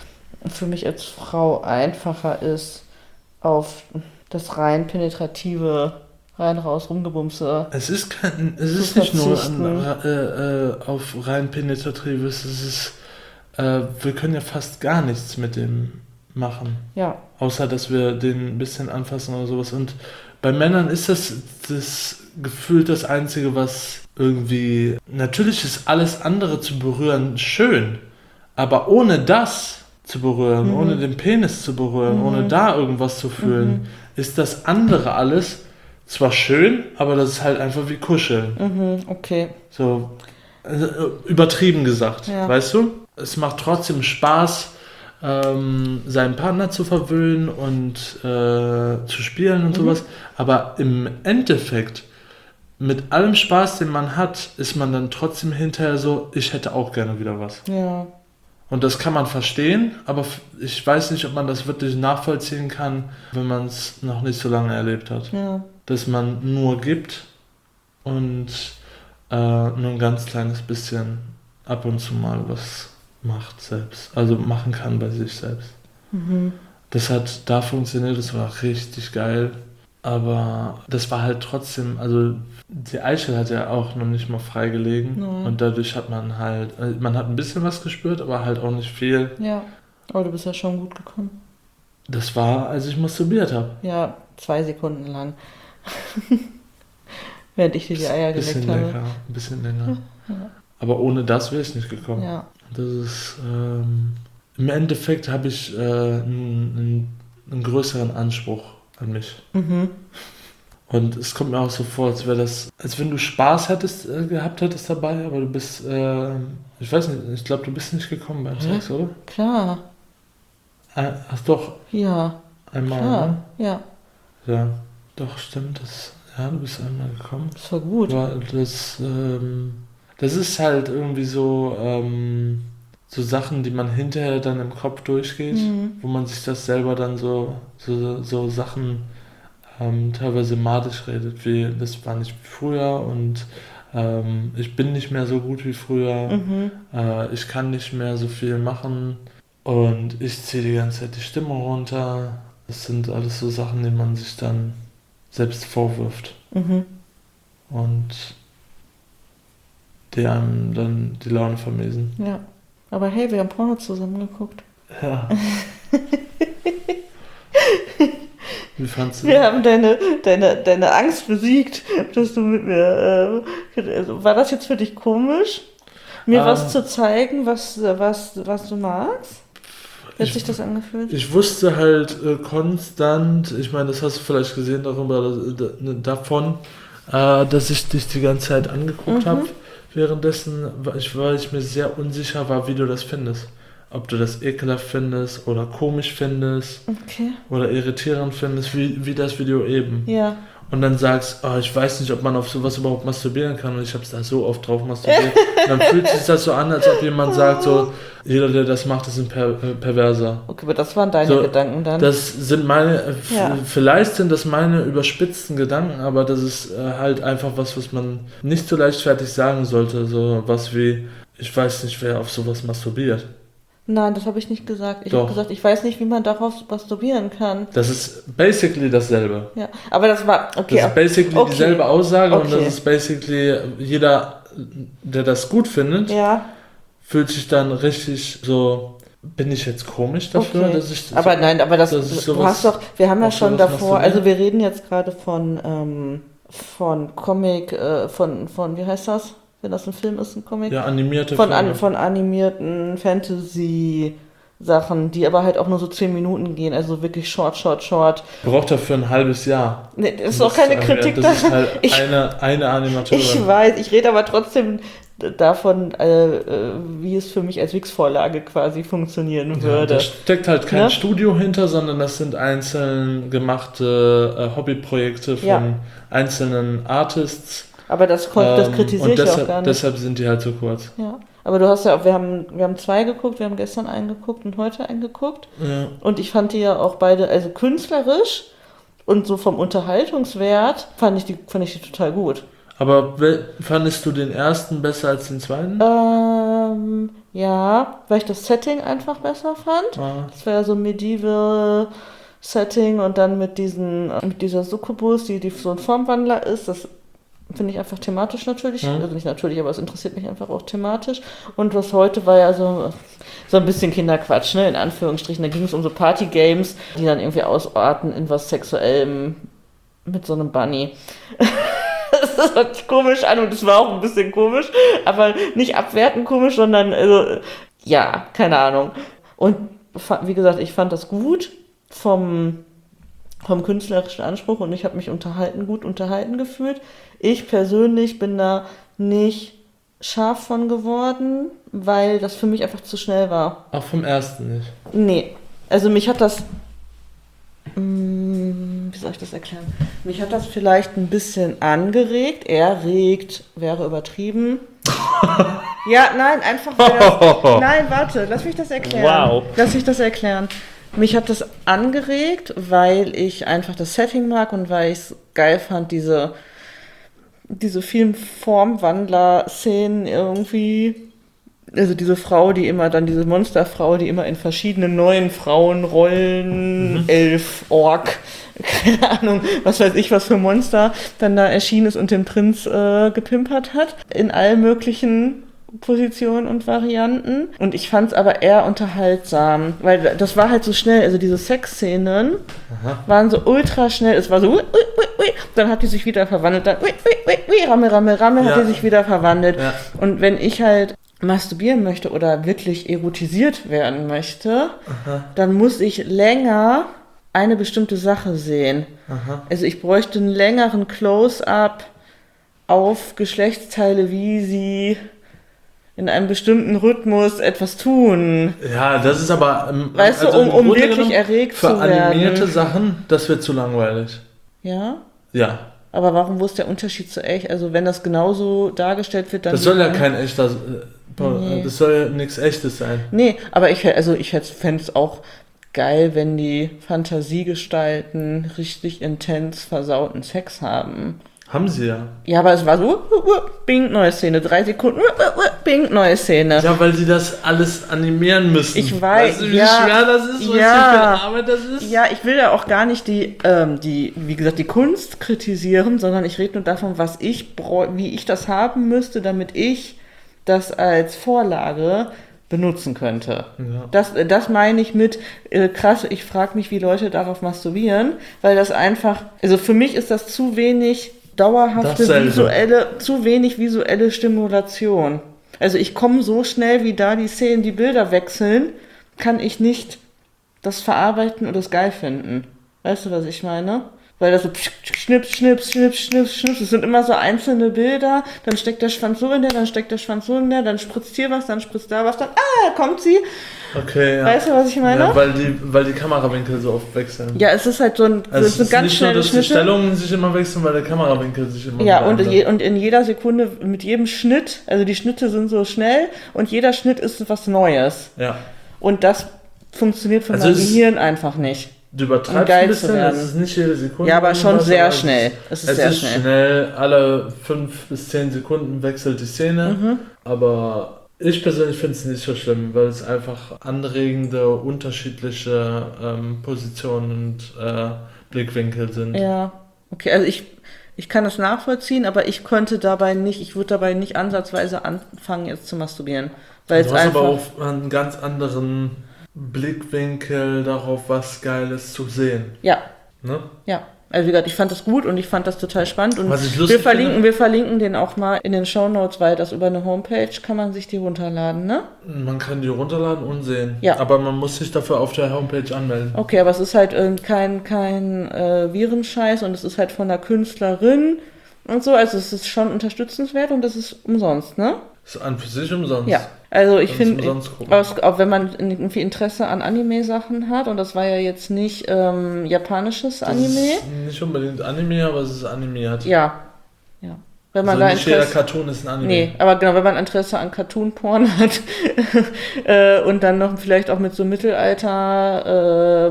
Speaker 1: für mich als Frau einfacher ist, auf das rein penetrative, rein raus rumgebumse.
Speaker 2: Es ist nicht nur
Speaker 1: verzichten.
Speaker 2: auf rein penetratives, wir können ja fast gar nichts mit dem machen.
Speaker 1: Ja.
Speaker 2: Außer, dass wir den ein bisschen anfassen oder sowas. Und bei Männern ist das gefühlt das Einzige, was irgendwie... Natürlich ist alles andere zu berühren schön, aber ohne das zu berühren, ohne den Penis zu berühren, ohne da irgendwas zu fühlen, ist das andere alles zwar schön, aber das ist halt einfach wie Kuscheln.
Speaker 1: Okay.
Speaker 2: So, also, übertrieben gesagt,
Speaker 1: Ja.
Speaker 2: weißt du? Es macht trotzdem Spaß, seinen Partner zu verwöhnen und zu spielen und sowas. Aber im Endeffekt, mit allem Spaß, den man hat, ist man dann trotzdem hinterher so, ich hätte auch gerne wieder was.
Speaker 1: Ja.
Speaker 2: Und das kann man verstehen, aber ich weiß nicht, ob man das wirklich nachvollziehen kann, wenn man es noch nicht so lange erlebt hat.
Speaker 1: Ja.
Speaker 2: Dass man nur gibt und nur ein ganz kleines bisschen ab und zu mal was macht selbst. Also machen kann bei sich selbst. Das hat da funktioniert, das war richtig geil. Aber das war halt trotzdem, also die Eichel hat ja auch noch nicht mal frei gelegen.
Speaker 1: Nein.
Speaker 2: Und dadurch hat man halt, man hat ein bisschen was gespürt, aber halt auch nicht viel.
Speaker 1: Ja. Aber du bist ja schon gut gekommen.
Speaker 2: Das war, als ich masturbiert habe.
Speaker 1: Ja, 2 Sekunden lang. Während ich dir die Eier
Speaker 2: Bisschen
Speaker 1: geleckt habe.
Speaker 2: länger, ein bisschen länger.
Speaker 1: Ja.
Speaker 2: Aber ohne das wäre ich nicht gekommen.
Speaker 1: Ja.
Speaker 2: Das ist, im Endeffekt habe ich einen größeren Anspruch an mich. Und es kommt mir auch so vor, als wenn du Spaß gehabt hättest dabei, aber du bist, ich weiß nicht, ich glaube, du bist nicht gekommen beim Sex, oder?
Speaker 1: Klar.
Speaker 2: Ach doch,
Speaker 1: Ja.
Speaker 2: einmal,
Speaker 1: Klar.
Speaker 2: ne?
Speaker 1: Ja.
Speaker 2: Ja, doch, stimmt, du bist einmal gekommen.
Speaker 1: Das war gut.
Speaker 2: Aber das ist halt irgendwie so, so Sachen, die man hinterher dann im Kopf durchgeht, wo man sich das selber dann so Sachen teilweise madig redet, wie das war nicht wie früher und ich bin nicht mehr so gut wie früher, ich kann nicht mehr so viel machen und ich ziehe die ganze Zeit die Stimmung runter. Das sind alles so Sachen, die man sich dann selbst vorwirft und die einem dann die Laune vermiesen.
Speaker 1: Ja. Aber hey, wir haben Porno zusammen geguckt.
Speaker 2: Ja. Wie fandst du
Speaker 1: Wir
Speaker 2: das?
Speaker 1: haben deine Angst besiegt, dass du mit mir. War das jetzt für dich komisch, mir was zu zeigen, was du magst? Wie hat sich das angefühlt?
Speaker 2: Ich wusste halt konstant, ich meine, das hast du vielleicht gesehen davon, dass ich dich die ganze Zeit angeguckt habe. Währenddessen, weil ich mir sehr unsicher war, wie du das findest. Ob du das ekelhaft findest oder komisch findest
Speaker 1: Okay.
Speaker 2: oder irritierend findest, wie das Video eben.
Speaker 1: Ja.
Speaker 2: Und dann sagst, oh, ich weiß nicht, ob man auf sowas überhaupt masturbieren kann und ich habe es da so oft drauf masturbiert. Und dann fühlt sich das so an, als ob jemand sagt, so, jeder, der das macht, ist ein Perverser.
Speaker 1: Okay, aber das waren deine
Speaker 2: So,
Speaker 1: Gedanken dann.
Speaker 2: Das sind meine,
Speaker 1: Ja.
Speaker 2: vielleicht sind das meine überspitzten Gedanken, aber das ist halt einfach was man nicht so leichtfertig sagen sollte. So was wie, ich weiß nicht, wer auf sowas masturbiert.
Speaker 1: Nein, das habe ich nicht gesagt. Ich
Speaker 2: Doch.
Speaker 1: habe gesagt, ich weiß nicht, wie man darauf masturbieren kann.
Speaker 2: Das ist basically dasselbe.
Speaker 1: Ja, aber das war, okay.
Speaker 2: Das ist basically
Speaker 1: okay.
Speaker 2: dieselbe Aussage und
Speaker 1: Okay.
Speaker 2: das ist basically, jeder, der das gut findet,
Speaker 1: Ja,
Speaker 2: fühlt sich dann richtig so, bin ich jetzt komisch dafür,
Speaker 1: okay.
Speaker 2: dass ich das
Speaker 1: Aber nein, aber
Speaker 2: dass ich
Speaker 1: du
Speaker 2: sowas
Speaker 1: hast doch, wir haben ja
Speaker 2: auf
Speaker 1: schon
Speaker 2: sowas
Speaker 1: davor,
Speaker 2: masturbiere?
Speaker 1: also wir reden jetzt gerade von Comic, von, wie heißt das? Wenn das ein Film ist, ein Comic?
Speaker 2: ja, animierte
Speaker 1: Von
Speaker 2: Filme.
Speaker 1: animierten Fantasy-Sachen, die aber halt auch nur so 10 Minuten gehen, also wirklich short.
Speaker 2: Braucht dafür ein halbes Jahr.
Speaker 1: Nee, das ist auch keine Kritik
Speaker 2: Das ist
Speaker 1: daran.
Speaker 2: halt eine Animateurin.
Speaker 1: Ich weiß, ich rede aber trotzdem davon, wie es für mich als Wix-Vorlage quasi funktionieren
Speaker 2: Ja,
Speaker 1: würde.
Speaker 2: da steckt halt kein
Speaker 1: Ne?
Speaker 2: Studio hinter, sondern das sind einzeln gemachte Hobbyprojekte von
Speaker 1: Ja.
Speaker 2: einzelnen Artists.
Speaker 1: Aber das kritisiere
Speaker 2: und
Speaker 1: ich auch gar nicht.
Speaker 2: deshalb sind die halt so kurz.
Speaker 1: Ja. Aber du hast ja, wir haben 2 geguckt, wir haben gestern einen geguckt und heute einen geguckt.
Speaker 2: Ja.
Speaker 1: Und ich fand die ja auch beide, also künstlerisch und so vom Unterhaltungswert, fand ich die total gut.
Speaker 2: Aber fandest du den ersten besser als den zweiten?
Speaker 1: Ja, weil ich das Setting einfach besser fand.
Speaker 2: Ah.
Speaker 1: Das war ja so Medieval Setting und dann mit dieser Succubus, die so ein Formwandler ist. Das finde ich einfach thematisch natürlich. Also nicht natürlich, aber es interessiert mich einfach auch thematisch. Und das heute war ja so ein bisschen Kinderquatsch, ne, in Anführungsstrichen. Da ging es um so Partygames, die dann irgendwie ausarten in was Sexuellem mit so einem Bunny. Das hört sich komisch an und es war auch ein bisschen komisch, aber nicht abwertend komisch, sondern, also, ja, keine Ahnung. Und wie gesagt, ich fand das gut vom künstlerischen Anspruch und ich habe mich gut unterhalten gefühlt. Ich persönlich bin da nicht scharf von geworden, weil das für mich einfach zu schnell war.
Speaker 2: Auch vom ersten nicht?
Speaker 1: Nee, also mich hat das, wie soll ich das erklären? Mich hat das vielleicht ein bisschen angeregt. Erregt wäre übertrieben. Ja, nein, einfach weil nein, warte, lass mich das erklären.
Speaker 2: Wow.
Speaker 1: Lass mich das erklären. Mich hat das angeregt, weil ich einfach das Setting mag und weil ich es geil fand, diese vielen Formwandler-Szenen irgendwie. Also diese Frau, diese Monsterfrau, die immer in verschiedenen neuen Frauenrollen, Elf, Ork, keine Ahnung, was weiß ich, was für Monster dann da erschienen ist und den Prinz gepimpert hat. In allen möglichen Positionen und Varianten. Und ich fand es aber eher unterhaltsam, weil das war halt so schnell, also diese Sexszenen waren so ultra schnell, es war so, dann hat die sich wieder verwandelt, dann, Ramme, hat die sich wieder verwandelt. Ja. Und wenn ich halt masturbieren möchte oder wirklich erotisiert werden möchte, dann muss ich länger eine bestimmte Sache sehen. Also ich bräuchte einen längeren Close-up auf Geschlechtsteile, wie sie in einem bestimmten Rhythmus etwas tun.
Speaker 2: Ja, das ist aber...
Speaker 1: weißt du, um wirklich erregt zu werden.
Speaker 2: Für animierte Sachen, das wird zu langweilig.
Speaker 1: Ja?
Speaker 2: Ja.
Speaker 1: Aber warum, wo ist der Unterschied zu echt? Also wenn das genauso dargestellt wird, dann...
Speaker 2: Das soll ja kein echter... Nee. Das soll ja nichts Echtes sein.
Speaker 1: Nee, aber ich fände es auch geil, wenn die Fantasiegestalten richtig intens versauten Sex haben.
Speaker 2: Haben sie ja.
Speaker 1: Ja, aber es war so, bing, neue Szene, 3 Sekunden, bing, neue Szene.
Speaker 2: Ja, weil sie das alles animieren müssen.
Speaker 1: Ich weiß,
Speaker 2: weißt du, wie schwer das ist, was für eine Arbeit das ist? Ja,
Speaker 1: ich will ja auch gar nicht wie gesagt, die Kunst kritisieren, sondern ich rede nur davon, wie ich das haben müsste, damit ich das als Vorlage benutzen könnte. Ja. Das meine ich mit krass, ich frage mich, wie Leute darauf masturbieren, weil das einfach, also für mich ist das zu wenig dauerhafte zu wenig visuelle Stimulation. Also ich komme so schnell, wie da die Szenen, die Bilder wechseln, kann ich nicht das verarbeiten und das geil finden. Weißt du, was ich meine? Weil das so schnips, schnips, schnips, schnips, schnips, es sind immer so einzelne Bilder, dann steckt der Schwanz so in der, dann steckt der Schwanz so in der, dann spritzt hier was, dann spritzt da was, dann, kommt sie.
Speaker 2: Okay, ja.
Speaker 1: Weißt du, was ich meine?
Speaker 2: Ja, weil die Kamerawinkel so oft wechseln.
Speaker 1: Ja, es ist halt so ein
Speaker 2: es ist
Speaker 1: ganz
Speaker 2: nicht
Speaker 1: schnelle
Speaker 2: nur, dass
Speaker 1: Schnitte.
Speaker 2: Die Stellungen sich immer wechseln, weil der Kamerawinkel sich immer
Speaker 1: verändert. Ja, und in jeder Sekunde, mit jedem Schnitt, also die Schnitte sind so schnell und jeder Schnitt ist was Neues.
Speaker 2: Ja.
Speaker 1: Und das funktioniert von meinem Gehirn einfach nicht.
Speaker 2: Du übertreibst ein bisschen, es ist nicht jede Sekunde.
Speaker 1: Ja, aber schon sehr schnell.
Speaker 2: Es ist schnell, alle 5 bis 10 Sekunden wechselt die Szene, aber ich persönlich finde es nicht so schlimm, weil es einfach anregende, unterschiedliche Positionen und Blickwinkel sind.
Speaker 1: Ja, okay, also ich kann das nachvollziehen, aber ich würde dabei nicht ansatzweise anfangen, jetzt zu masturbieren. Weil
Speaker 2: du
Speaker 1: es
Speaker 2: hast
Speaker 1: einfach
Speaker 2: aber auch einen ganz anderen Blickwinkel darauf, was Geiles zu sehen.
Speaker 1: Ja.
Speaker 2: Ne?
Speaker 1: Ja. Also wie gesagt, ich fand das gut und ich fand das total spannend. Und
Speaker 2: was ich lustig
Speaker 1: wir verlinken den auch mal in den Shownotes, weil das über eine Homepage kann man sich die runterladen, ne?
Speaker 2: Man kann die runterladen und sehen.
Speaker 1: Ja.
Speaker 2: Aber man muss sich dafür auf der Homepage anmelden.
Speaker 1: Okay, aber es ist halt kein Virenscheiß und es ist halt von der Künstlerin und so. Also es ist schon unterstützenswert und das ist umsonst, ne?
Speaker 2: Ist an für sich umsonst.
Speaker 1: Ja, also ich finde, auch wenn man irgendwie Interesse an Anime-Sachen hat, und das war ja jetzt nicht japanisches Anime.
Speaker 2: Das ist nicht unbedingt Anime, aber es ist animiert.
Speaker 1: Ja. Wenn man
Speaker 2: also nicht jeder Cartoon ist ein Anime.
Speaker 1: Nee, aber genau, wenn man Interesse an Cartoon-Porn hat und dann noch vielleicht auch mit so Mittelalter,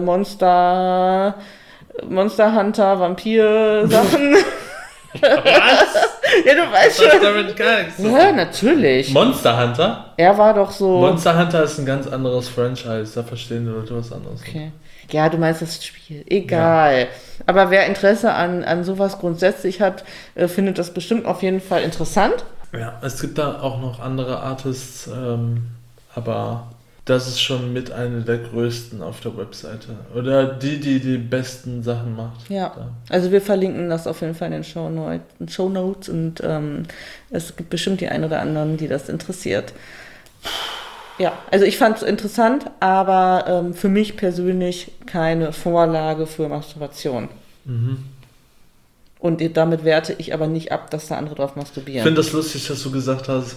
Speaker 1: Monster Hunter, Vampir-Sachen.
Speaker 2: Was?
Speaker 1: Ja, du weißt
Speaker 2: Das hat
Speaker 1: schon.
Speaker 2: damit gar nichts zu tun.
Speaker 1: Ja, natürlich.
Speaker 2: Monster Hunter?
Speaker 1: Er war doch so...
Speaker 2: Monster Hunter ist ein ganz anderes Franchise, da verstehen die Leute was anderes.
Speaker 1: Okay. Ja, du meinst das Spiel. Egal. Ja. Aber wer Interesse an sowas grundsätzlich hat, findet das bestimmt auf jeden Fall interessant.
Speaker 2: Ja, es gibt da auch noch andere Artists, aber das ist schon mit einer der größten auf der Webseite. Oder die besten Sachen macht.
Speaker 1: Ja,
Speaker 2: da.
Speaker 1: Also wir verlinken das auf jeden Fall in den Shownotes und es gibt bestimmt die einen oder anderen, die das interessiert. Ja, also ich fand es interessant, aber für mich persönlich keine Vorlage für Masturbation.
Speaker 2: Mhm.
Speaker 1: Und damit werte ich aber nicht ab, dass da andere drauf masturbieren.
Speaker 2: Ich finde das lustig, dass du gesagt hast,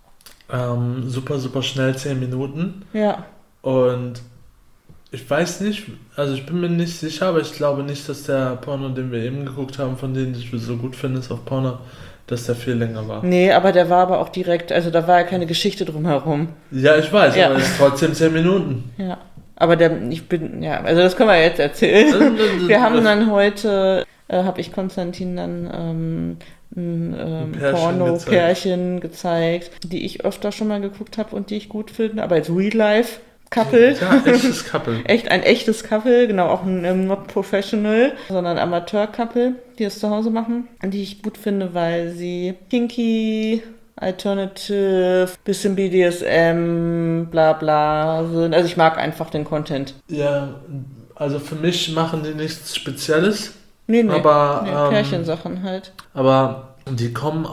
Speaker 2: super, super schnell 10 Minuten.
Speaker 1: Ja.
Speaker 2: Und ich weiß nicht, also ich bin mir nicht sicher, aber ich glaube nicht, dass der Porno, den wir eben geguckt haben, von denen du so gut findest auf Porno, dass der viel länger war.
Speaker 1: Nee, aber der war aber auch direkt, also da war ja keine Geschichte drumherum.
Speaker 2: Ja, ich weiß,
Speaker 1: Ja.
Speaker 2: aber es ist trotzdem 10 Minuten.
Speaker 1: Ja. Aber also das können wir jetzt erzählen. Wir haben dann heute, habe ich Konstantin dann ein Porno-Pärchen gezeigt, die ich öfter schon mal geguckt habe und die ich gut finde, aber als Real-Life-Couple.
Speaker 2: Ja, echtes Couple.
Speaker 1: Ein echtes Couple, genau, auch ein not professional, sondern Amateur-Couple, die es zu Hause machen, die ich gut finde, weil sie kinky, alternative, bisschen BDSM, bla bla sind. Also ich mag einfach den Content.
Speaker 2: Ja, also für mich machen die nichts Spezielles.
Speaker 1: Nee,
Speaker 2: aber
Speaker 1: Pärchensachen halt.
Speaker 2: Aber die kommen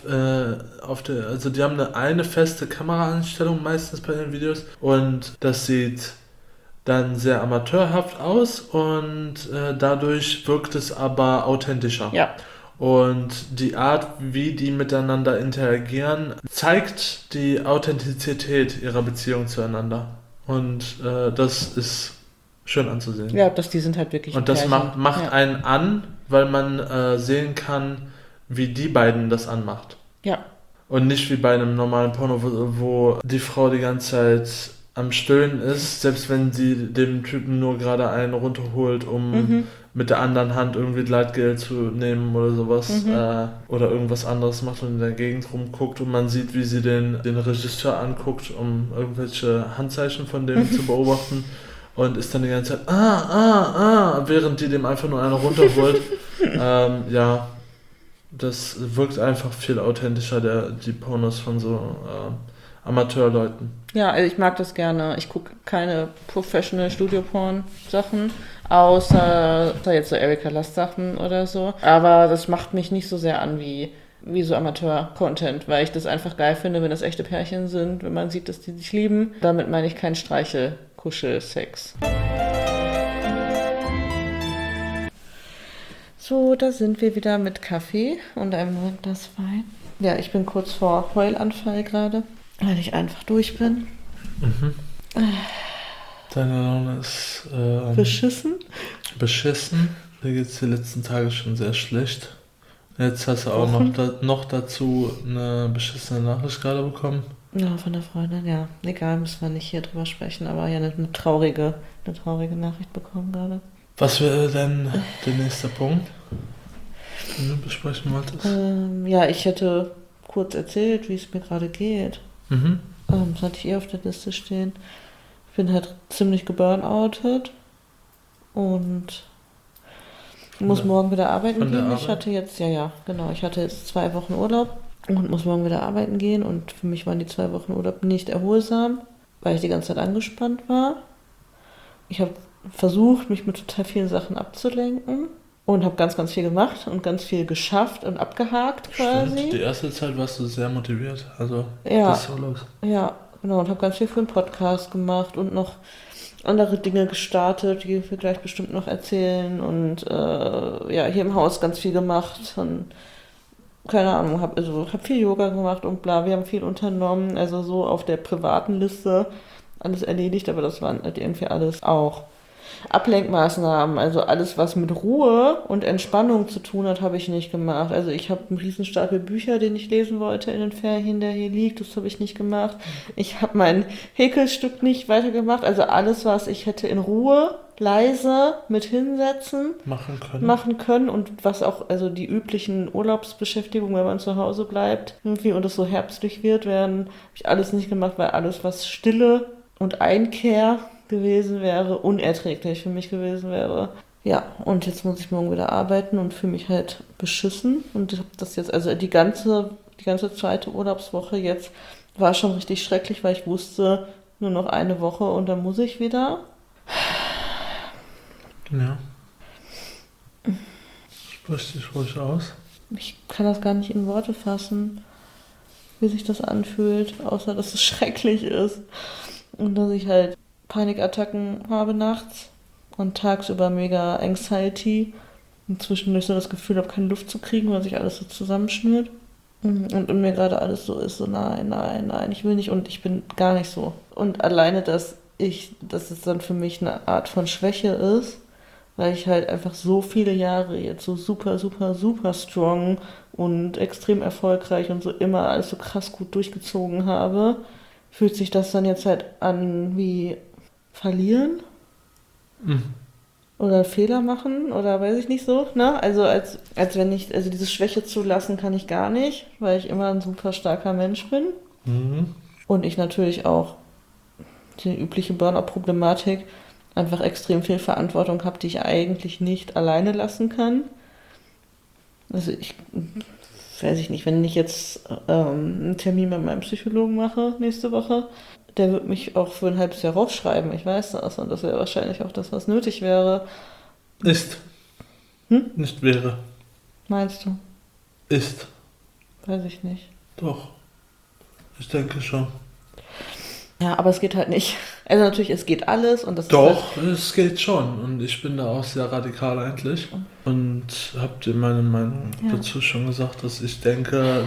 Speaker 2: also die haben eine feste Kameraeinstellung meistens bei den Videos und das sieht dann sehr amateurhaft aus und dadurch wirkt es aber authentischer.
Speaker 1: Ja.
Speaker 2: Und die Art, wie die miteinander interagieren, zeigt die Authentizität ihrer Beziehung zueinander. Und das ist schön anzusehen.
Speaker 1: Ja, die sind halt wirklich.
Speaker 2: Und das macht einen an, weil man sehen kann, wie die beiden das anmacht.
Speaker 1: Ja.
Speaker 2: Und nicht wie bei einem normalen Porno, wo die Frau die ganze Zeit am Stöhnen ist, selbst wenn sie dem Typen nur gerade einen runterholt, um mit der anderen Hand irgendwie Gleitgel zu nehmen oder sowas. Oder irgendwas anderes macht und in der Gegend rumguckt und man sieht, wie sie den Regisseur anguckt, um irgendwelche Handzeichen von dem zu beobachten. Und ist dann die ganze Zeit, während die dem einfach nur eine runterholt. Ja, das wirkt einfach viel authentischer, die Pornos von so Amateurleuten.
Speaker 1: Ja, also ich mag das gerne. Ich gucke keine Professional Studio-Porn-Sachen, außer jetzt so Erika Lust-Sachen oder so. Aber das macht mich nicht so sehr an wie so Amateur-Content, weil ich das einfach geil finde, wenn das echte Pärchen sind, wenn man sieht, dass die sich lieben. Damit meine ich keinen Streichel-Kuschel-Sex. So, da sind wir wieder mit Kaffee und einem neuen Glas Wein. Ja, ich bin kurz vor Heulanfall gerade, weil ich einfach durch bin.
Speaker 2: Deine Laune ist beschissen. Mir geht es die letzten Tage schon sehr schlecht. Jetzt hast du auch noch dazu eine beschissene Nachricht gerade bekommen.
Speaker 1: Ja, von der Freundin, ja. Egal, müssen wir nicht hier drüber sprechen, aber ja, eine traurige Nachricht bekommen gerade.
Speaker 2: Was wäre denn der nächste Punkt, den du besprechen wolltest?
Speaker 1: Ja, ich hätte kurz erzählt, wie es mir gerade geht. Das hatte ich auf der Liste stehen. Ich bin halt ziemlich geburnoutet und muss morgen wieder arbeiten gehen. Ich hatte jetzt, ich hatte jetzt 2 Wochen Urlaub und muss morgen wieder arbeiten gehen und für mich waren die 2 Wochen Urlaub nicht erholsam, weil ich die ganze Zeit angespannt war. Ich habe versucht, mich mit total vielen Sachen abzulenken und habe ganz, ganz viel gemacht und ganz viel geschafft und abgehakt quasi.
Speaker 2: Stimmt. Die erste Zeit warst du sehr motiviert, also
Speaker 1: bis Urlaubs. Ja, genau, und habe ganz viel für einen Podcast gemacht und noch andere Dinge gestartet, die wir gleich bestimmt noch erzählen und hier im Haus ganz viel gemacht und keine Ahnung, habe viel Yoga gemacht und bla, wir haben viel unternommen, also so auf der privaten Liste alles erledigt, aber das waren halt irgendwie alles auch Ablenkmaßnahmen, also alles, was mit Ruhe und Entspannung zu tun hat, habe ich nicht gemacht. Also ich habe einen riesen Stapel Bücher, den ich lesen wollte in den Ferien, der hier liegt, das habe ich nicht gemacht. Ich habe mein Häkelstück nicht weitergemacht, also alles, was ich hätte in Ruhe leise mit hinsetzen
Speaker 2: machen können.
Speaker 1: und was auch, also die üblichen Urlaubsbeschäftigungen, wenn man zu Hause bleibt, irgendwie und es so herbstlich wird, habe ich alles nicht gemacht, weil alles, was Stille und Einkehr gewesen wäre, unerträglich für mich gewesen wäre. Ja, und jetzt muss ich morgen wieder arbeiten und fühle mich halt beschissen und habe das jetzt, also die ganze zweite Urlaubswoche jetzt war schon richtig schrecklich, weil ich wusste, nur noch eine Woche und dann muss ich wieder.
Speaker 2: Ja. Sprich dich ruhig aus.
Speaker 1: Ich kann das gar nicht in Worte fassen, wie sich das anfühlt, außer dass es schrecklich ist. Und dass ich halt Panikattacken habe nachts und tagsüber mega Anxiety und zwischendurch so das Gefühl habe, keine Luft zu kriegen, weil sich alles so zusammenschnürt. Und in mir gerade alles so ist, so nein, ich will nicht und ich bin gar nicht so. Und alleine, dass es dann für mich eine Art von Schwäche ist, weil ich halt einfach so viele Jahre jetzt so super, super, super strong und extrem erfolgreich und so immer alles so krass gut durchgezogen habe, fühlt sich das dann jetzt halt an wie verlieren oder Fehler machen oder weiß ich nicht so, ne? Also als wenn ich, also diese Schwäche zulassen kann ich gar nicht, weil ich immer ein super starker Mensch bin. Und ich natürlich auch die übliche Burnout-Problematik einfach extrem viel Verantwortung habe, die ich eigentlich nicht alleine lassen kann. Also weiß ich nicht, wenn ich jetzt einen Termin mit meinem Psychologen mache nächste Woche, der wird mich auch für ein halbes Jahr rausschreiben, ich weiß das. Und das wäre wahrscheinlich auch das, was nötig wäre.
Speaker 2: Ist. Nicht wäre.
Speaker 1: Meinst du?
Speaker 2: Ist.
Speaker 1: Weiß ich nicht.
Speaker 2: Doch. Ich denke schon.
Speaker 1: Ja, aber es geht halt nicht. Also natürlich, es geht alles und das
Speaker 2: Doch,
Speaker 1: ist halt,
Speaker 2: es geht schon. Und ich bin da auch sehr radikal eigentlich. Und habe dir meine Meinung dazu schon gesagt, dass ich denke,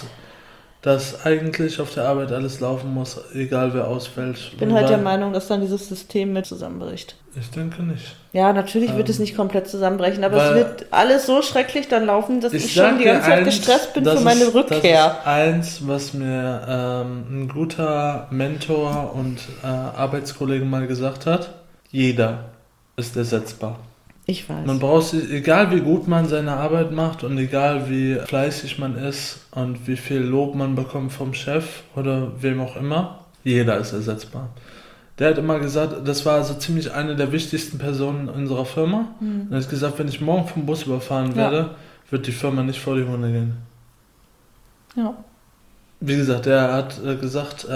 Speaker 2: dass eigentlich auf der Arbeit alles laufen muss, egal wer ausfällt.
Speaker 1: ich bin halt der Meinung, dass dann dieses System mit zusammenbricht.
Speaker 2: Ich denke nicht.
Speaker 1: Ja, natürlich wird es nicht komplett zusammenbrechen, aber es wird alles so schrecklich dann laufen, dass ich schon die ganze Zeit gestresst bin für meine Rückkehr.
Speaker 2: Das ist eins, was mir ein guter Mentor und Arbeitskollege mal gesagt hat. Jeder ist ersetzbar.
Speaker 1: Ich weiß.
Speaker 2: Man braucht, egal wie gut man seine Arbeit macht und egal wie fleißig man ist und wie viel Lob man bekommt vom Chef oder wem auch immer, jeder ist ersetzbar. Der hat immer gesagt, das war so ziemlich eine der wichtigsten Personen unserer Firma. Und er hat gesagt, wenn ich morgen vom Bus überfahren werde, wird die Firma nicht vor die Hunde gehen.
Speaker 1: Ja.
Speaker 2: Wie gesagt, er hat gesagt,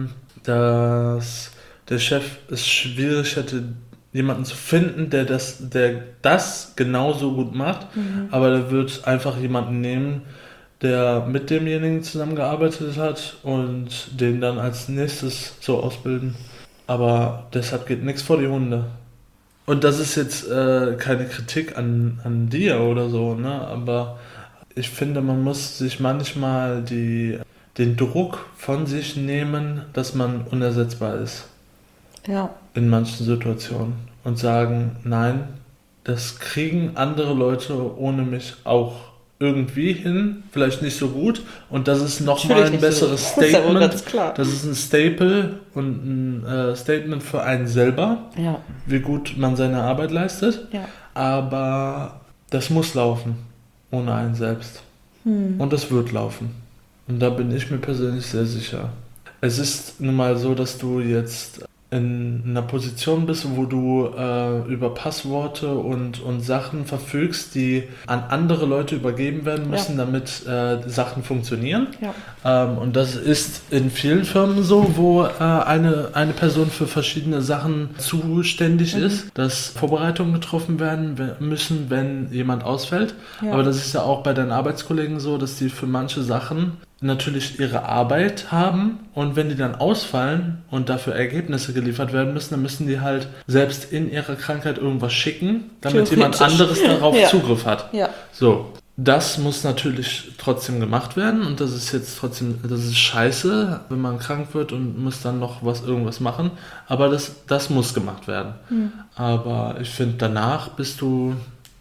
Speaker 2: dass der Chef es schwierig hätte, jemanden zu finden, der das genauso gut macht, aber der wird einfach jemanden nehmen, der mit demjenigen zusammengearbeitet hat und den dann als nächstes so ausbilden. Aber deshalb geht nichts vor die Hunde. Und das ist jetzt keine Kritik an dir oder so, ne? Aber ich finde, man muss sich manchmal den Druck von sich nehmen, dass man unersetzbar ist.
Speaker 1: Ja.
Speaker 2: In manchen Situationen. Und sagen, nein, das kriegen andere Leute ohne mich auch irgendwie hin, vielleicht nicht so gut. Und das ist nochmal ein besseres Statement. Das ist ein Staple und ein Statement für einen selber, wie gut man seine Arbeit leistet.
Speaker 1: Ja.
Speaker 2: Aber das muss laufen, ohne einen selbst. Und das wird laufen. Und da bin ich mir persönlich sehr sicher. Es ist nun mal so, dass du jetzt in einer Position bist, wo du über Passworte und Sachen verfügst, die an andere Leute übergeben werden müssen, damit Sachen funktionieren. Ja. Und das ist in vielen Firmen so, wo eine Person für verschiedene Sachen zuständig ist, dass Vorbereitungen getroffen werden müssen, wenn jemand ausfällt. Ja. Aber das ist ja auch bei deinen Arbeitskollegen so, dass die für manche Sachen natürlich ihre Arbeit haben und wenn die dann ausfallen und dafür Ergebnisse geliefert werden müssen, dann müssen die halt selbst in ihrer Krankheit irgendwas schicken, damit jemand anderes darauf Zugriff hat. Ja. So, das muss natürlich trotzdem gemacht werden und das ist jetzt trotzdem, das ist scheiße, wenn man krank wird und muss dann noch irgendwas machen, aber das muss gemacht werden. Aber ich finde, danach bist du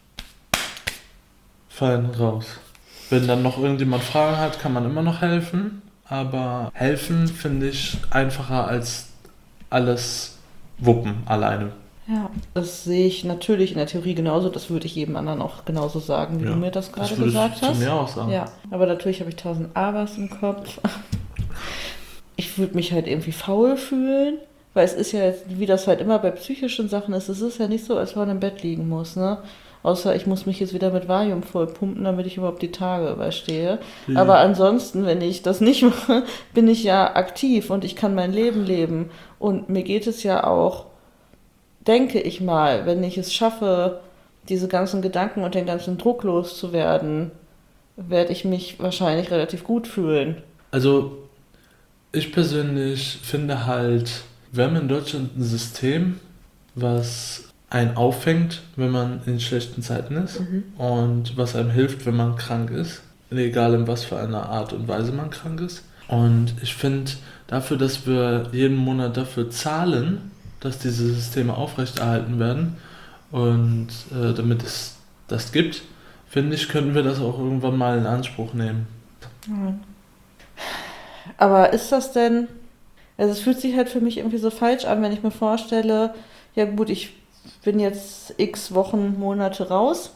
Speaker 2: fein raus. Wenn dann noch irgendjemand Fragen hat, kann man immer noch helfen. Aber helfen finde ich einfacher als alles wuppen alleine.
Speaker 1: Ja, das sehe ich natürlich in der Theorie genauso. Das würde ich jedem anderen auch genauso sagen, wie du mir das gerade gesagt hast.
Speaker 2: Das würde ich zu mir auch sagen.
Speaker 1: Ja, aber natürlich habe ich 1000 Abers im Kopf. Ich würde mich halt irgendwie faul fühlen, weil es ist ja jetzt, wie das halt immer bei psychischen Sachen ist, es ist ja nicht so, als wenn man im Bett liegen muss, ne? Außer ich muss mich jetzt wieder mit Valium vollpumpen, damit ich überhaupt die Tage überstehe. Aber ansonsten, wenn ich das nicht mache, bin ich ja aktiv und ich kann mein Leben leben. Und mir geht es ja auch, denke ich mal, wenn ich es schaffe, diese ganzen Gedanken und den ganzen Druck loszuwerden, werde ich mich wahrscheinlich relativ gut fühlen.
Speaker 2: Also ich persönlich finde halt, wir haben in Deutschland ein System, was einen auffängt, wenn man in schlechten Zeiten ist und was einem hilft, wenn man krank ist, egal in was für einer Art und Weise man krank ist. Und ich finde, dafür, dass wir jeden Monat dafür zahlen, dass diese Systeme aufrechterhalten werden und damit es das gibt, finde ich, könnten wir das auch irgendwann mal in Anspruch nehmen.
Speaker 1: Ja. Aber ist das denn, also es fühlt sich halt für mich irgendwie so falsch an, wenn ich mir vorstelle, ja gut, ich bin jetzt x Wochen, Monate raus.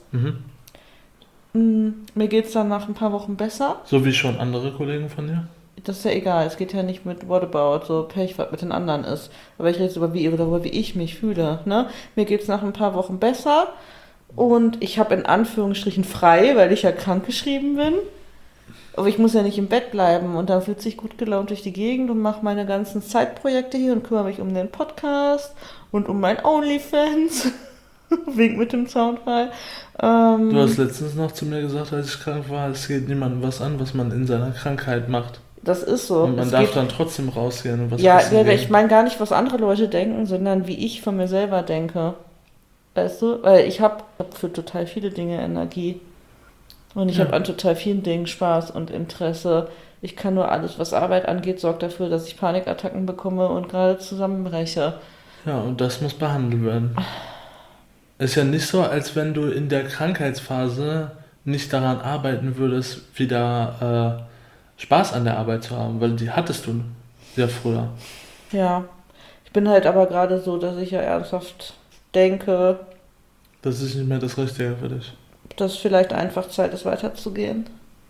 Speaker 1: Mir geht es dann nach ein paar Wochen besser.
Speaker 2: So wie schon andere Kollegen von dir?
Speaker 1: Das ist ja egal, es geht ja nicht mit Whatabout, so Pech, was mit den anderen ist. Aber ich rede jetzt darüber, wie ich mich fühle. Ne? Mir geht es nach ein paar Wochen besser und ich habe in Anführungsstrichen frei, weil ich ja krankgeschrieben bin. Aber ich muss ja nicht im Bett bleiben und dann flitze ich gut gelaunt durch die Gegend und mache meine ganzen Zeitprojekte hier und kümmere mich um den Podcast und um mein OnlyFans. Wink mit dem Soundfall.
Speaker 2: Du hast letztens noch zu mir gesagt, als ich krank war, es geht niemandem was an, was man in seiner Krankheit macht.
Speaker 1: Das ist so.
Speaker 2: Und man darf dann trotzdem rausgehen und was
Speaker 1: ja, ich meine gar nicht, was andere Leute denken, sondern wie ich von mir selber denke. Weißt du? Weil ich hab für total viele Dinge Energie. Und ich habe an total vielen Dingen Spaß und Interesse. Ich kann nur alles, was Arbeit angeht, sorgt dafür, dass ich Panikattacken bekomme und gerade zusammenbreche.
Speaker 2: Ja, und das muss behandelt werden. Ist ja nicht so, als wenn du in der Krankheitsphase nicht daran arbeiten würdest, wieder Spaß an der Arbeit zu haben, weil die hattest du ja früher.
Speaker 1: Ja, ich bin halt aber gerade so, dass ich ja ernsthaft denke,
Speaker 2: das ist nicht mehr das Richtige für dich.
Speaker 1: Dass vielleicht einfach Zeit ist, weiterzugehen.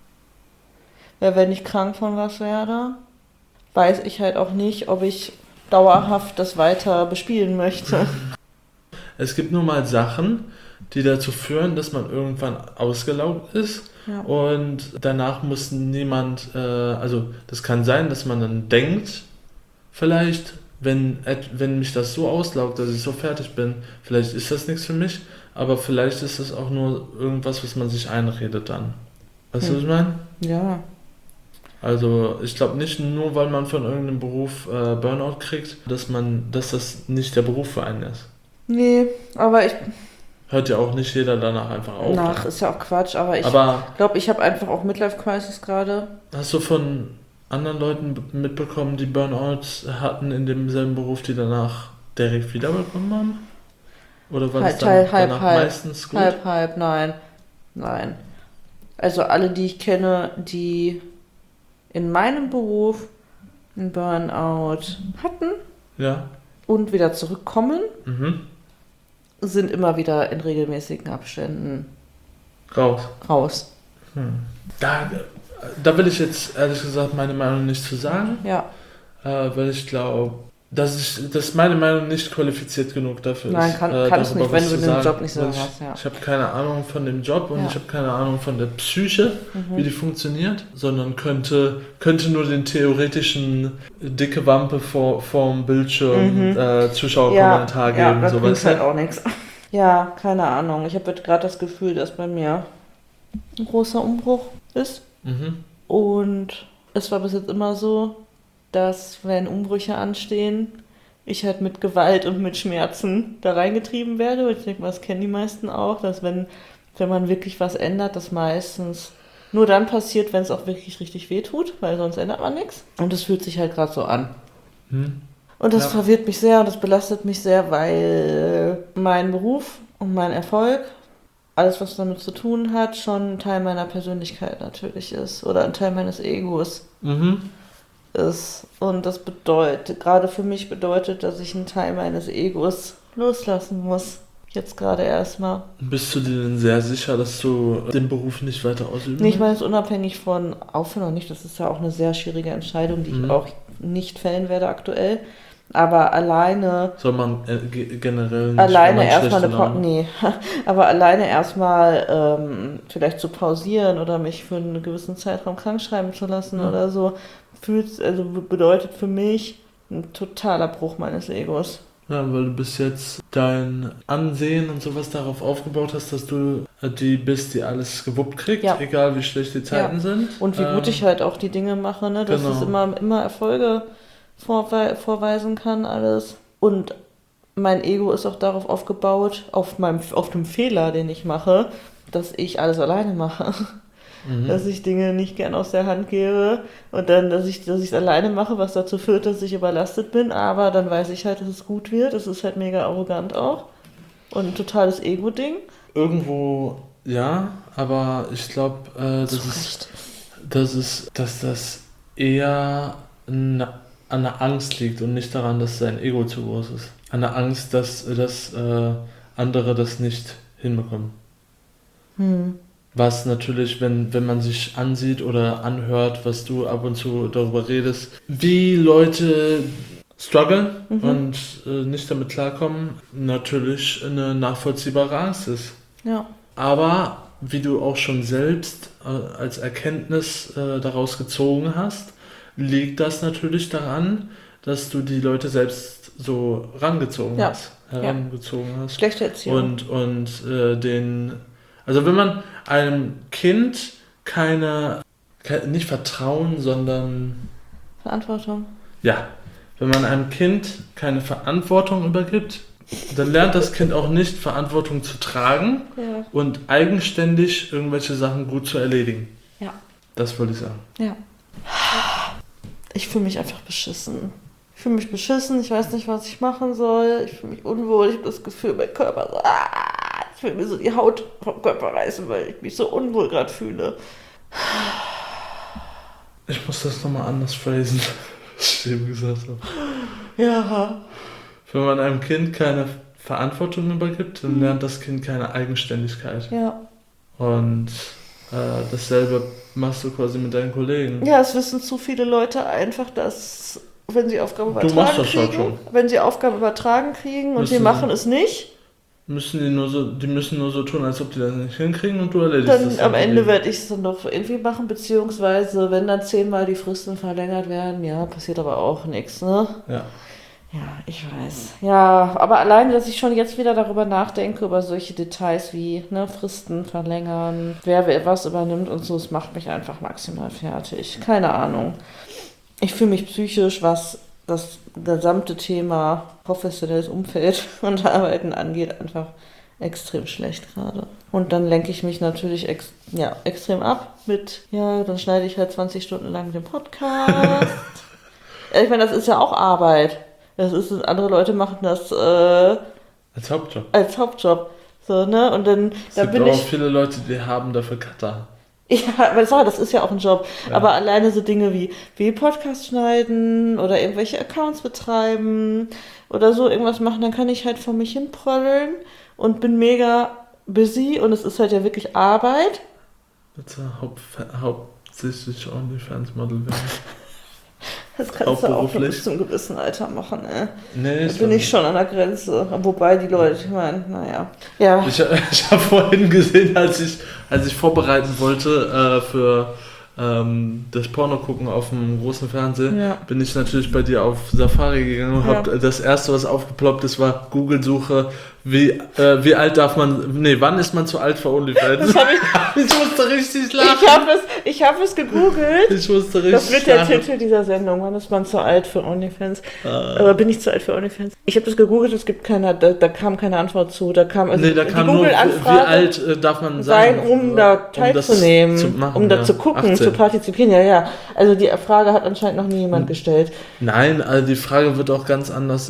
Speaker 1: Weil wenn ich krank von was werde, weiß ich halt auch nicht, ob ich dauerhaft das weiter bespielen möchte.
Speaker 2: Es gibt nur mal Sachen, die dazu führen, dass man irgendwann ausgelaugt ist und danach muss niemand, also das kann sein, dass man dann denkt, vielleicht, wenn mich das so auslaugt, dass ich so fertig bin, vielleicht ist das nichts für mich, aber vielleicht ist das auch nur irgendwas, was man sich einredet dann. Weißt du, was ich meine?
Speaker 1: Ja.
Speaker 2: Also ich glaube nicht nur, weil man von irgendeinem Beruf Burnout kriegt, dass das nicht der Beruf für einen ist.
Speaker 1: Nee, aber ich...
Speaker 2: Hört ja auch nicht jeder danach einfach auf.
Speaker 1: Ist ja auch Quatsch, aber ich glaube, ich habe einfach auch Midlife-Crisis gerade.
Speaker 2: Hast du von anderen Leuten mitbekommen, die Burnouts hatten in demselben Beruf, die danach direkt wiederbekommen haben? Oder war das dann danach meistens gut?
Speaker 1: Halb, nein. Also alle, die ich kenne, die in meinem Beruf einen Burnout hatten und wieder zurückkommen, sind immer wieder in regelmäßigen Abständen raus.
Speaker 2: Da will ich jetzt ehrlich gesagt meine Meinung nicht zu sagen, weil ich glaube, dass meine Meinung nicht qualifiziert genug dafür ist.
Speaker 1: Nein, kannst nicht, wenn du den Job nicht so hast.
Speaker 2: Ich habe keine Ahnung von dem Job und ich habe keine Ahnung von der Psyche, wie die funktioniert, sondern könnte nur den theoretischen dicke Wampe vorm Bildschirm Zuschauerkommentar geben.
Speaker 1: Ja, das halt auch nichts. Ja, keine Ahnung. Ich habe gerade das Gefühl, dass bei mir ein großer Umbruch ist. Und es war bis jetzt immer so, dass wenn Umbrüche anstehen, ich halt mit Gewalt und mit Schmerzen da reingetrieben werde. Und ich denke mal, das kennen die meisten auch, dass wenn man wirklich was ändert, das meistens nur dann passiert, wenn es auch wirklich richtig weh tut, weil sonst ändert man nichts. Und das fühlt sich halt gerade so an. Und das verwirrt mich sehr und das belastet mich sehr, weil mein Beruf und mein Erfolg, alles was damit zu tun hat, schon ein Teil meiner Persönlichkeit natürlich ist oder ein Teil meines Egos ist. Und das bedeutet, gerade für mich bedeutet, dass ich einen Teil meines Egos loslassen muss. Jetzt gerade erstmal.
Speaker 2: Bist du dir denn sehr sicher, dass du den Beruf nicht weiter ausüben
Speaker 1: Nee, ich meine, es ist unabhängig von Aufhören oder nicht. Das ist ja auch eine sehr schwierige Entscheidung, die ich auch nicht fällen werde aktuell. Aber alleine...
Speaker 2: Soll man generell nicht...
Speaker 1: Alleine erstmal aber alleine erstmal vielleicht zu pausieren oder mich für einen gewissen Zeitraum krank schreiben zu lassen oder so, bedeutet für mich ein totaler Bruch meines Egos.
Speaker 2: Ja, weil du bis jetzt dein Ansehen und sowas darauf aufgebaut hast, dass du die bist, die alles gewuppt kriegt, egal wie schlecht die Zeiten sind.
Speaker 1: Und wie gut ich halt auch die Dinge mache, ne? Dass es immer Erfolge vorweisen kann, alles. Und mein Ego ist auch darauf aufgebaut, auf dem Fehler, den ich mache, dass ich alles alleine mache. Dass ich Dinge nicht gern aus der Hand gebe und dann, dass ich es alleine mache, was dazu führt, dass ich überlastet bin, aber dann weiß ich halt, dass es gut wird. Das ist halt mega arrogant auch und ein totales Ego-Ding.
Speaker 2: Irgendwo ja, aber ich glaube, dass das eher an der Angst liegt und nicht daran, dass sein Ego zu groß ist. An der Angst, dass andere das nicht hinbekommen. Was natürlich, wenn man sich ansieht oder anhört, was du ab und zu darüber redest, wie Leute strugglen und nicht damit klarkommen, natürlich eine nachvollziehbare Angst ist.
Speaker 1: Ja.
Speaker 2: Aber wie du auch schon selbst als Erkenntnis daraus gezogen hast, liegt das natürlich daran, dass du die Leute selbst so herangezogen hast.
Speaker 1: Schlechte Erziehung.
Speaker 2: Und also wenn man einem Kind nicht Vertrauen, sondern
Speaker 1: Verantwortung.
Speaker 2: Ja, wenn man einem Kind keine Verantwortung übergibt, dann lernt das Kind auch nicht, Verantwortung zu tragen und eigenständig irgendwelche Sachen gut zu erledigen.
Speaker 1: Ja.
Speaker 2: Das wollte ich sagen.
Speaker 1: Ja. Ich fühle mich einfach beschissen. Ich fühle mich beschissen, ich weiß nicht, was ich machen soll. Ich fühle mich unwohl, ich habe das Gefühl, mein Körper so... Ich will mir so die Haut vom Körper reißen, weil ich mich so unwohl gerade fühle.
Speaker 2: Ich muss das nochmal anders phrasen, was ich eben gesagt habe.
Speaker 1: Ja.
Speaker 2: Wenn man einem Kind keine Verantwortung übergibt, dann lernt das Kind keine Eigenständigkeit.
Speaker 1: Ja.
Speaker 2: Und dasselbe machst du quasi mit deinen Kollegen.
Speaker 1: Ja, es wissen zu viele Leute einfach, dass, wenn sie Aufgaben übertragen kriegen und sie machen es nicht,
Speaker 2: die müssen nur so tun, als ob die das nicht hinkriegen und du erledigst das.
Speaker 1: Dann am Ende werde ich es dann doch irgendwie machen, beziehungsweise wenn dann 10-mal die Fristen verlängert werden, passiert aber auch nichts, ne?
Speaker 2: Ja.
Speaker 1: Ja, ich weiß. Ja, aber alleine, dass ich schon jetzt wieder darüber nachdenke, über solche Details wie Fristen verlängern, wer was übernimmt und so, es macht mich einfach maximal fertig. Keine Ahnung. Ich fühle mich psychisch, was das gesamte Thema professionelles Umfeld und Arbeiten angeht, einfach extrem schlecht gerade. Und dann lenke ich mich natürlich extrem ab mit, dann schneide ich halt 20 Stunden lang den Podcast. Ich meine, das ist ja auch Arbeit. Andere Leute machen das
Speaker 2: als
Speaker 1: Hauptjob. So, ne? Und dann
Speaker 2: es gibt auch viele Leute, die haben dafür Cutter.
Speaker 1: Ja, aber das ist ja auch ein Job. Ja. Aber alleine so Dinge wie Podcast schneiden oder irgendwelche Accounts betreiben oder so irgendwas machen, dann kann ich halt vor mich hin prollen und bin mega busy und es ist halt ja wirklich Arbeit.
Speaker 2: Bitte hauptsächlich OnlyFans-Model werden.
Speaker 1: Das kannst du auch bis zum gewissen Alter machen, ey.
Speaker 2: Nee,
Speaker 1: da bin ich schon an der Grenze. Wobei die Leute, ich meine, naja. Ja.
Speaker 2: Ich habe vorhin gesehen, als ich vorbereiten wollte für das Porno gucken auf dem großen Fernseher, bin ich natürlich bei dir auf Safari gegangen und habe das erste, was aufgeploppt ist, war Google-Suche, wie alt darf man, wann ist man zu alt für OnlyFans? Ich musste richtig lachen.
Speaker 1: Ich habe es gegoogelt.
Speaker 2: Ich musste richtig lachen.
Speaker 1: Das wird der Titel dieser Sendung, wann ist man zu alt für OnlyFans? Aber bin ich zu alt für OnlyFans? Ich habe das gegoogelt, es gibt da kam keine Antwort zu. Da kam
Speaker 2: nur, wie alt darf man sein,
Speaker 1: um da teilzunehmen, um da zu gucken, 18. Zu partizipieren. Ja. Also die Frage hat anscheinend noch nie jemand gestellt.
Speaker 2: Nein, also die Frage wird auch ganz anders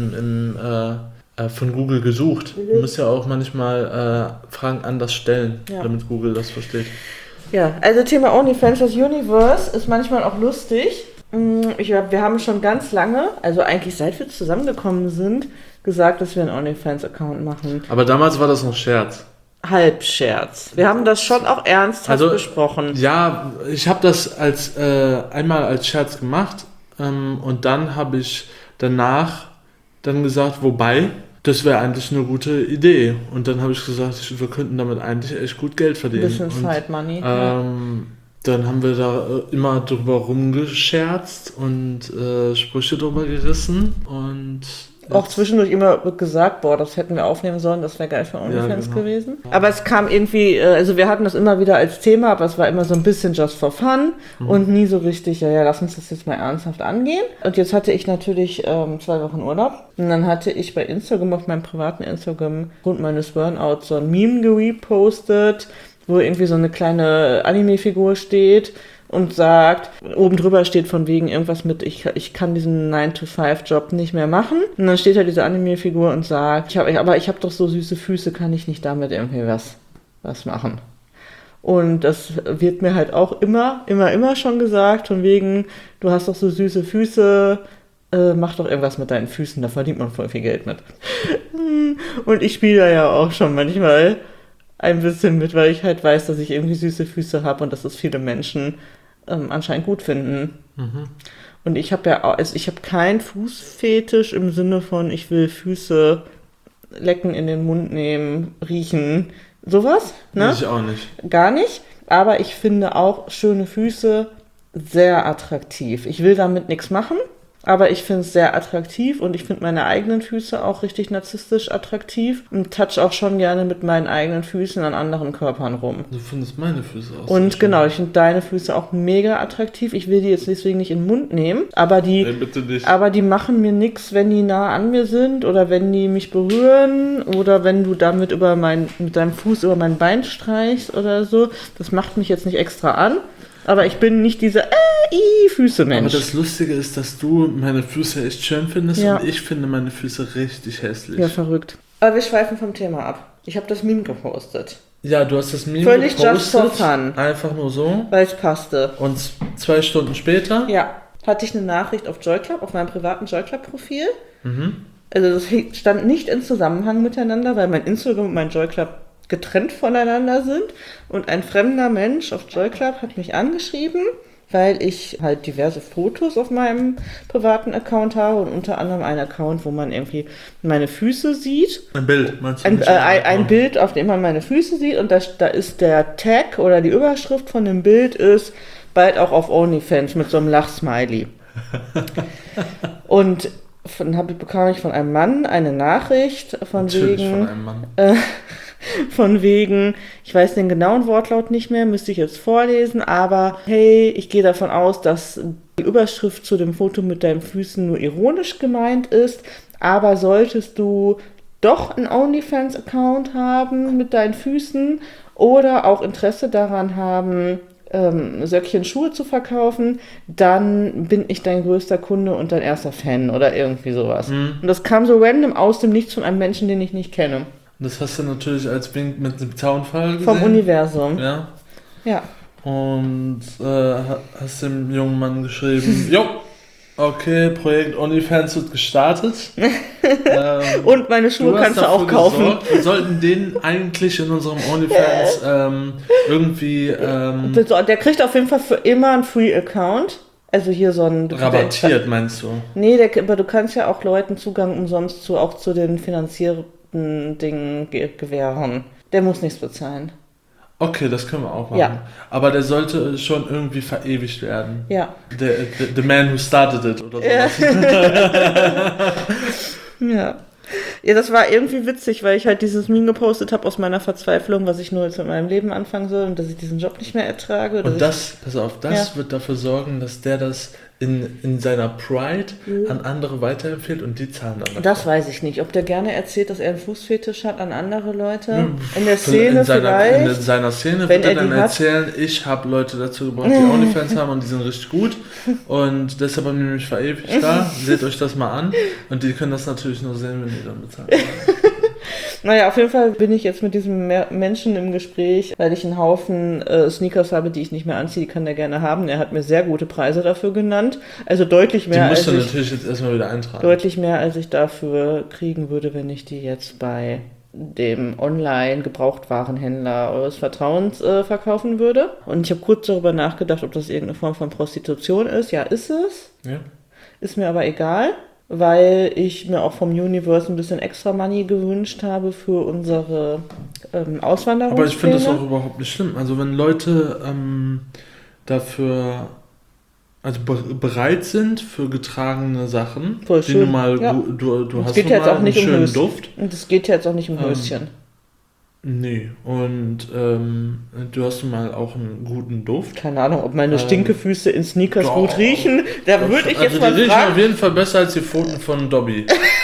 Speaker 2: von Google gesucht. Du musst ja auch manchmal Fragen anders stellen, damit Google das versteht.
Speaker 1: Ja, also Thema OnlyFans, das Universe ist manchmal auch lustig. Wir haben schon ganz lange, also eigentlich seit wir zusammengekommen sind, gesagt, dass wir einen OnlyFans-Account machen.
Speaker 2: Aber damals war das noch Scherz.
Speaker 1: Halbscherz. Wir haben das schon auch ernsthaft besprochen.
Speaker 2: Ja, ich habe das einmal als Scherz gemacht und dann habe ich danach dann gesagt, wobei, das wäre eigentlich eine gute Idee. Und dann habe ich gesagt, wir könnten damit eigentlich echt gut Geld verdienen.
Speaker 1: Bisschen Side Money.
Speaker 2: Dann haben wir da immer drüber rumgescherzt und Sprüche drüber gerissen und
Speaker 1: auch zwischendurch immer gesagt, boah, das hätten wir aufnehmen sollen, das wäre geil für OnlyFans gewesen. Aber es kam irgendwie, also wir hatten das immer wieder als Thema, aber es war immer so ein bisschen just for fun und nie so richtig, ja, lass uns das jetzt mal ernsthaft angehen. Und jetzt hatte ich natürlich 2 Wochen Urlaub und dann hatte ich bei Instagram, auf meinem privaten Instagram, aufgrund meines Burnouts so ein Meme gepostet, wo irgendwie so eine kleine Anime-Figur steht und sagt, oben drüber steht von wegen irgendwas mit, ich kann diesen 9-to-5-Job nicht mehr machen. Und dann steht da diese Anime-Figur und sagt, ich habe doch so süße Füße, kann ich nicht damit irgendwie was machen? Und das wird mir halt auch immer schon gesagt, von wegen, du hast doch so süße Füße, mach doch irgendwas mit deinen Füßen, da verdient man voll viel Geld mit. Und ich spiele da ja auch schon manchmal ein bisschen mit, weil ich halt weiß, dass ich irgendwie süße Füße habe und dass das viele Menschen anscheinend gut finden. Und ich habe ja auch, also ich habe keinen Fußfetisch im Sinne von, ich will Füße lecken, in den Mund nehmen, riechen, sowas. Ne?
Speaker 2: Ich auch nicht.
Speaker 1: Gar nicht. Aber ich finde auch schöne Füße sehr attraktiv. Ich will damit nichts machen, aber ich finde es sehr attraktiv und ich finde meine eigenen Füße auch richtig narzisstisch attraktiv und touch auch schon gerne mit meinen eigenen Füßen an anderen Körpern rum.
Speaker 2: Du findest meine Füße auch
Speaker 1: und genau, ich finde deine Füße auch mega attraktiv. Ich will die jetzt deswegen nicht in den Mund nehmen, aber die machen mir nichts, wenn die nah an mir sind oder wenn die mich berühren oder wenn du damit mit deinem Fuß über mein Bein streichst oder so. Das macht mich jetzt nicht extra an. Aber ich bin nicht dieser Füße-Mensch.
Speaker 2: Aber das Lustige ist, dass du meine Füße echt schön findest und ich finde meine Füße richtig hässlich.
Speaker 1: Ja, verrückt. Aber wir schweifen vom Thema ab. Ich habe das Meme gepostet.
Speaker 2: Ja, du hast das Meme
Speaker 1: völlig
Speaker 2: gepostet.
Speaker 1: Just for fun.
Speaker 2: Einfach nur so.
Speaker 1: Weil es passte.
Speaker 2: Und 2 Stunden später?
Speaker 1: Ja, hatte ich eine Nachricht auf Joyclub, auf meinem privaten Joyclub-Profil. Also das stand nicht in Zusammenhang miteinander, weil mein Instagram und mein Joyclub getrennt voneinander sind und ein fremder Mensch auf Joyclub hat mich angeschrieben, weil ich halt diverse Fotos auf meinem privaten Account habe und unter anderem einen Account, wo man irgendwie meine Füße sieht.
Speaker 2: Ein Bild, meinst du?
Speaker 1: Ein Bild, auf dem man meine Füße sieht und da ist der Tag oder die Überschrift von dem Bild ist bald auch auf OnlyFans mit so einem Lachsmiley. Und bekam ich von einem Mann eine Nachricht von wegen, ich weiß den genauen Wortlaut nicht mehr, müsste ich jetzt vorlesen, aber hey, ich gehe davon aus, dass die Überschrift zu dem Foto mit deinen Füßen nur ironisch gemeint ist, aber solltest du doch einen OnlyFans-Account haben mit deinen Füßen oder auch Interesse daran haben, Söckchen Schuhe zu verkaufen, dann bin ich dein größter Kunde und dein erster Fan oder irgendwie sowas. Und das kam so random aus dem Nichts von einem Menschen, den ich nicht kenne.
Speaker 2: Das hast du natürlich als Wink mit einem Zaunfall gesehen.
Speaker 1: Vom Universum.
Speaker 2: Ja.
Speaker 1: Ja.
Speaker 2: Und hast dem jungen Mann geschrieben, jo, okay, Projekt OnlyFans wird gestartet.
Speaker 1: Und meine Schuhe kannst du auch kaufen.
Speaker 2: Gesorgt. Wir sollten den eigentlich in unserem OnlyFans irgendwie...
Speaker 1: der kriegt auf jeden Fall für immer einen Free-Account. Also hier so ein...
Speaker 2: Rabattiert, meinst du?
Speaker 1: Nee, aber du kannst ja auch Leuten Zugang umsonst auch zu den finanzierten Dingen gewähren. Der muss nichts bezahlen.
Speaker 2: Okay, das können wir auch machen.
Speaker 1: Ja.
Speaker 2: Aber der sollte schon irgendwie verewigt werden.
Speaker 1: Ja.
Speaker 2: The man who started it oder sowas.
Speaker 1: Ja. Ja, das war irgendwie witzig, weil ich halt dieses Meme gepostet habe aus meiner Verzweiflung, was ich nur jetzt mit meinem Leben anfangen soll und dass ich diesen Job nicht mehr ertrage.
Speaker 2: Und das wird dafür sorgen, dass der das in seiner Pride an andere weiterempfiehlt und die zahlen dann.
Speaker 1: Das weiß ich nicht. Ob der gerne erzählt, dass er einen Fußfetisch hat an andere Leute. In der Szene vielleicht.
Speaker 2: In seiner Szene wird er dann erzählen, ich habe Leute dazu gebracht, die OnlyFans haben und die sind richtig gut. Und deshalb haben die mich verewigt da. Seht euch das mal an. Und die können das natürlich nur sehen, wenn die dann bezahlen.
Speaker 1: Naja, auf jeden Fall bin ich jetzt mit diesem Menschen im Gespräch, weil ich einen Haufen Sneakers habe, die ich nicht mehr anziehe, die kann der gerne haben. Er hat mir sehr gute Preise dafür genannt. Also deutlich mehr,
Speaker 2: Die musst du natürlich jetzt erstmal wieder eintragen.
Speaker 1: Deutlich mehr, als ich dafür kriegen würde, wenn ich die jetzt bei dem Online-Gebrauchtwarenhändler eures Vertrauens verkaufen würde. Und ich habe kurz darüber nachgedacht, ob das irgendeine Form von Prostitution ist. Ja, ist es.
Speaker 2: Ja.
Speaker 1: Ist mir aber egal, weil ich mir auch vom Universe ein bisschen extra Money gewünscht habe für unsere Auswanderung.
Speaker 2: Aber ich finde das auch überhaupt nicht schlimm. Also wenn Leute dafür bereit sind für getragene Sachen,
Speaker 1: voll schön.
Speaker 2: Die du mal,
Speaker 1: ja.
Speaker 2: du hast
Speaker 1: geht jetzt
Speaker 2: mal
Speaker 1: auch nicht
Speaker 2: einen schönen
Speaker 1: Höschen.
Speaker 2: Duft.
Speaker 1: Und es geht jetzt auch nicht um Höschen.
Speaker 2: Nee, und du hast mal auch einen guten Duft.
Speaker 1: Keine Ahnung, ob meine Stinkefüße in Sneakers
Speaker 2: doch.
Speaker 1: gut riechen. Da würde ich jetzt mal
Speaker 2: die riechen
Speaker 1: fragen.
Speaker 2: auf jeden Fall besser als die Pfoten von Dobby.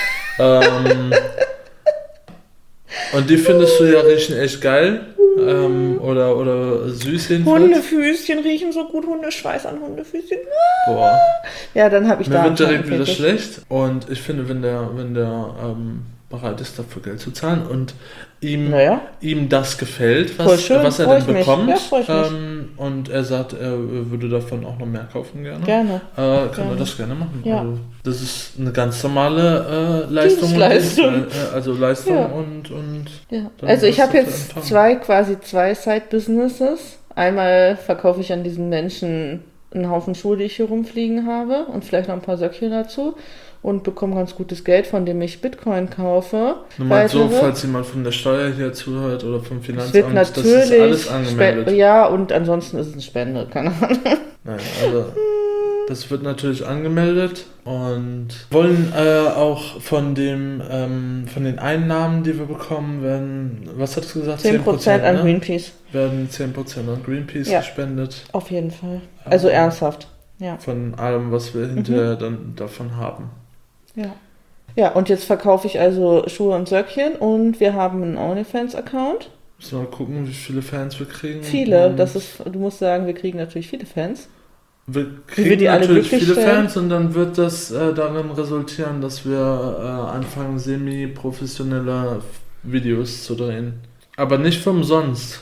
Speaker 2: Und die findest du ja riechen echt geil. Oder süß jedenfalls.
Speaker 1: Hundefüßchen riechen so gut, Hundeschweiß an Hundefüßchen.
Speaker 2: Boah.
Speaker 1: Ja, dann habe ich
Speaker 2: Mir
Speaker 1: da...
Speaker 2: wird direkt wieder schlecht. Und ich finde, wenn der bereit ist, dafür Geld zu zahlen und ihm das gefällt, was er denn bekommt, und er sagt, er würde davon auch noch mehr kaufen gerne. Kann er das gerne machen.
Speaker 1: Ja.
Speaker 2: Also, das ist eine ganz normale Leistung. Leistung
Speaker 1: ja.
Speaker 2: und
Speaker 1: ja. Also ich habe jetzt zwei Side-Businesses. Einmal verkaufe ich an diesen Menschen einen Haufen Schuhe, die ich hier rumfliegen habe und vielleicht noch ein paar Söckchen dazu. Und bekomme ganz gutes Geld, von dem ich Bitcoin kaufe.
Speaker 2: Nur mal so, falls jemand von der Steuer hier zuhört oder vom Finanzamt,
Speaker 1: wird natürlich
Speaker 2: das ist alles angemeldet.
Speaker 1: Ja, und ansonsten ist es eine Spende, keine Ahnung.
Speaker 2: Nein, also das wird natürlich angemeldet und wollen auch von den Einnahmen, die wir bekommen, werden, was hast du gesagt?
Speaker 1: 10% an Greenpeace.
Speaker 2: Werden 10% an Greenpeace gespendet.
Speaker 1: Auf jeden Fall. Also ernsthaft. Ja.
Speaker 2: Von allem, was wir hinterher dann davon haben.
Speaker 1: Ja. Ja, und jetzt verkaufe ich also Schuhe und Söckchen und wir haben einen OnlyFans-Account.
Speaker 2: Müssen wir mal gucken, wie viele Fans wir kriegen.
Speaker 1: Viele, du musst sagen, wir kriegen natürlich viele Fans.
Speaker 2: Wir kriegen natürlich viele Fans und dann wird das darin resultieren, dass wir anfangen, semi-professionelle Videos zu drehen. Aber nicht für umsonst.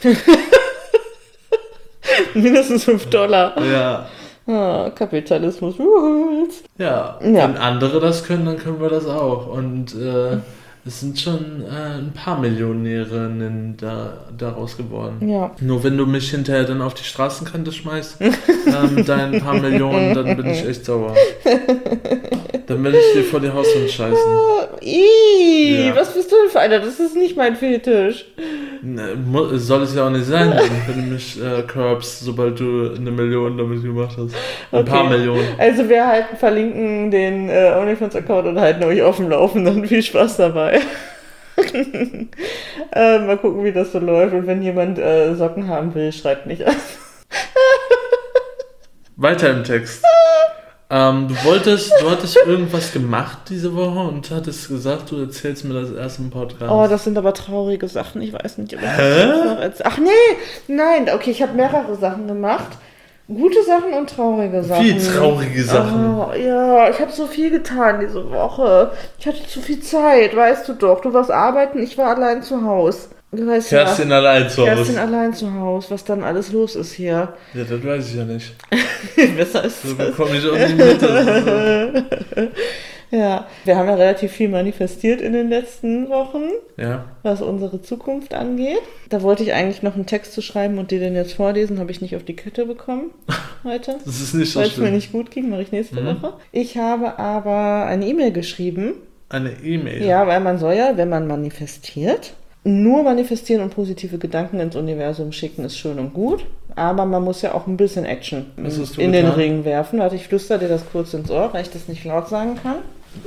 Speaker 1: Mindestens $5.
Speaker 2: Ja.
Speaker 1: Kapitalismus.
Speaker 2: Ja, wenn andere das können, dann können wir das auch. Und es sind schon ein paar Millionärinnen daraus geworden. Ja. Nur wenn du mich hinterher dann auf die Straßenkante schmeißt, dein paar Millionen, dann bin ich echt sauer. Dann will ich dir vor die Hauswand scheißen.
Speaker 1: Was bist du denn für einer? Das ist nicht mein Fetisch.
Speaker 2: Soll es ja auch nicht sein, wenn du mich curbst, sobald du 1 Million damit gemacht hast. Ein paar Millionen.
Speaker 1: Also wir verlinken den OnlyFans-Account und halten euch offen laufen. Dann viel Spaß dabei. Mal gucken, wie das so läuft. Und wenn jemand Socken haben will, schreibt mich an.
Speaker 2: Weiter im Text. Du hattest irgendwas gemacht diese Woche und hattest gesagt, du erzählst mir das erst im Podcast.
Speaker 1: Oh, das sind aber traurige Sachen. Ich weiß nicht, ob ich das noch erzähle. Ach nee, nein. Okay, ich habe mehrere Sachen gemacht. Gute Sachen und traurige Sachen.
Speaker 2: Viel traurige Sachen.
Speaker 1: Oh, ja, ich habe so viel getan diese Woche. Ich hatte zu viel Zeit, weißt du doch. Du warst arbeiten, ich war allein zu Hause.
Speaker 2: Kerstin allein zu Hause.
Speaker 1: Kerstin allein zu Hause, was dann alles los ist hier.
Speaker 2: Ja, das weiß ich ja nicht.
Speaker 1: Besser ist
Speaker 2: so bekomme ich auch nicht mit.
Speaker 1: Ja, wir haben ja relativ viel manifestiert in den letzten Wochen,
Speaker 2: was
Speaker 1: unsere Zukunft angeht. Da wollte ich eigentlich noch einen Text zu schreiben und dir den jetzt vorlesen, habe ich nicht auf die Kette bekommen heute.
Speaker 2: Das ist nicht so
Speaker 1: schlimm. Weil es
Speaker 2: schlimm.
Speaker 1: mir nicht gut ging, mache ich nächste Woche. Ich habe aber eine E-Mail geschrieben.
Speaker 2: Eine E-Mail?
Speaker 1: Ja, weil man soll ja, wenn man manifestiert, nur manifestieren und positive Gedanken ins Universum schicken ist schön und gut, aber man muss ja auch ein bisschen Action in den Ring werfen. Warte, ich flüstere dir das kurz ins Ohr, weil ich das nicht laut sagen kann.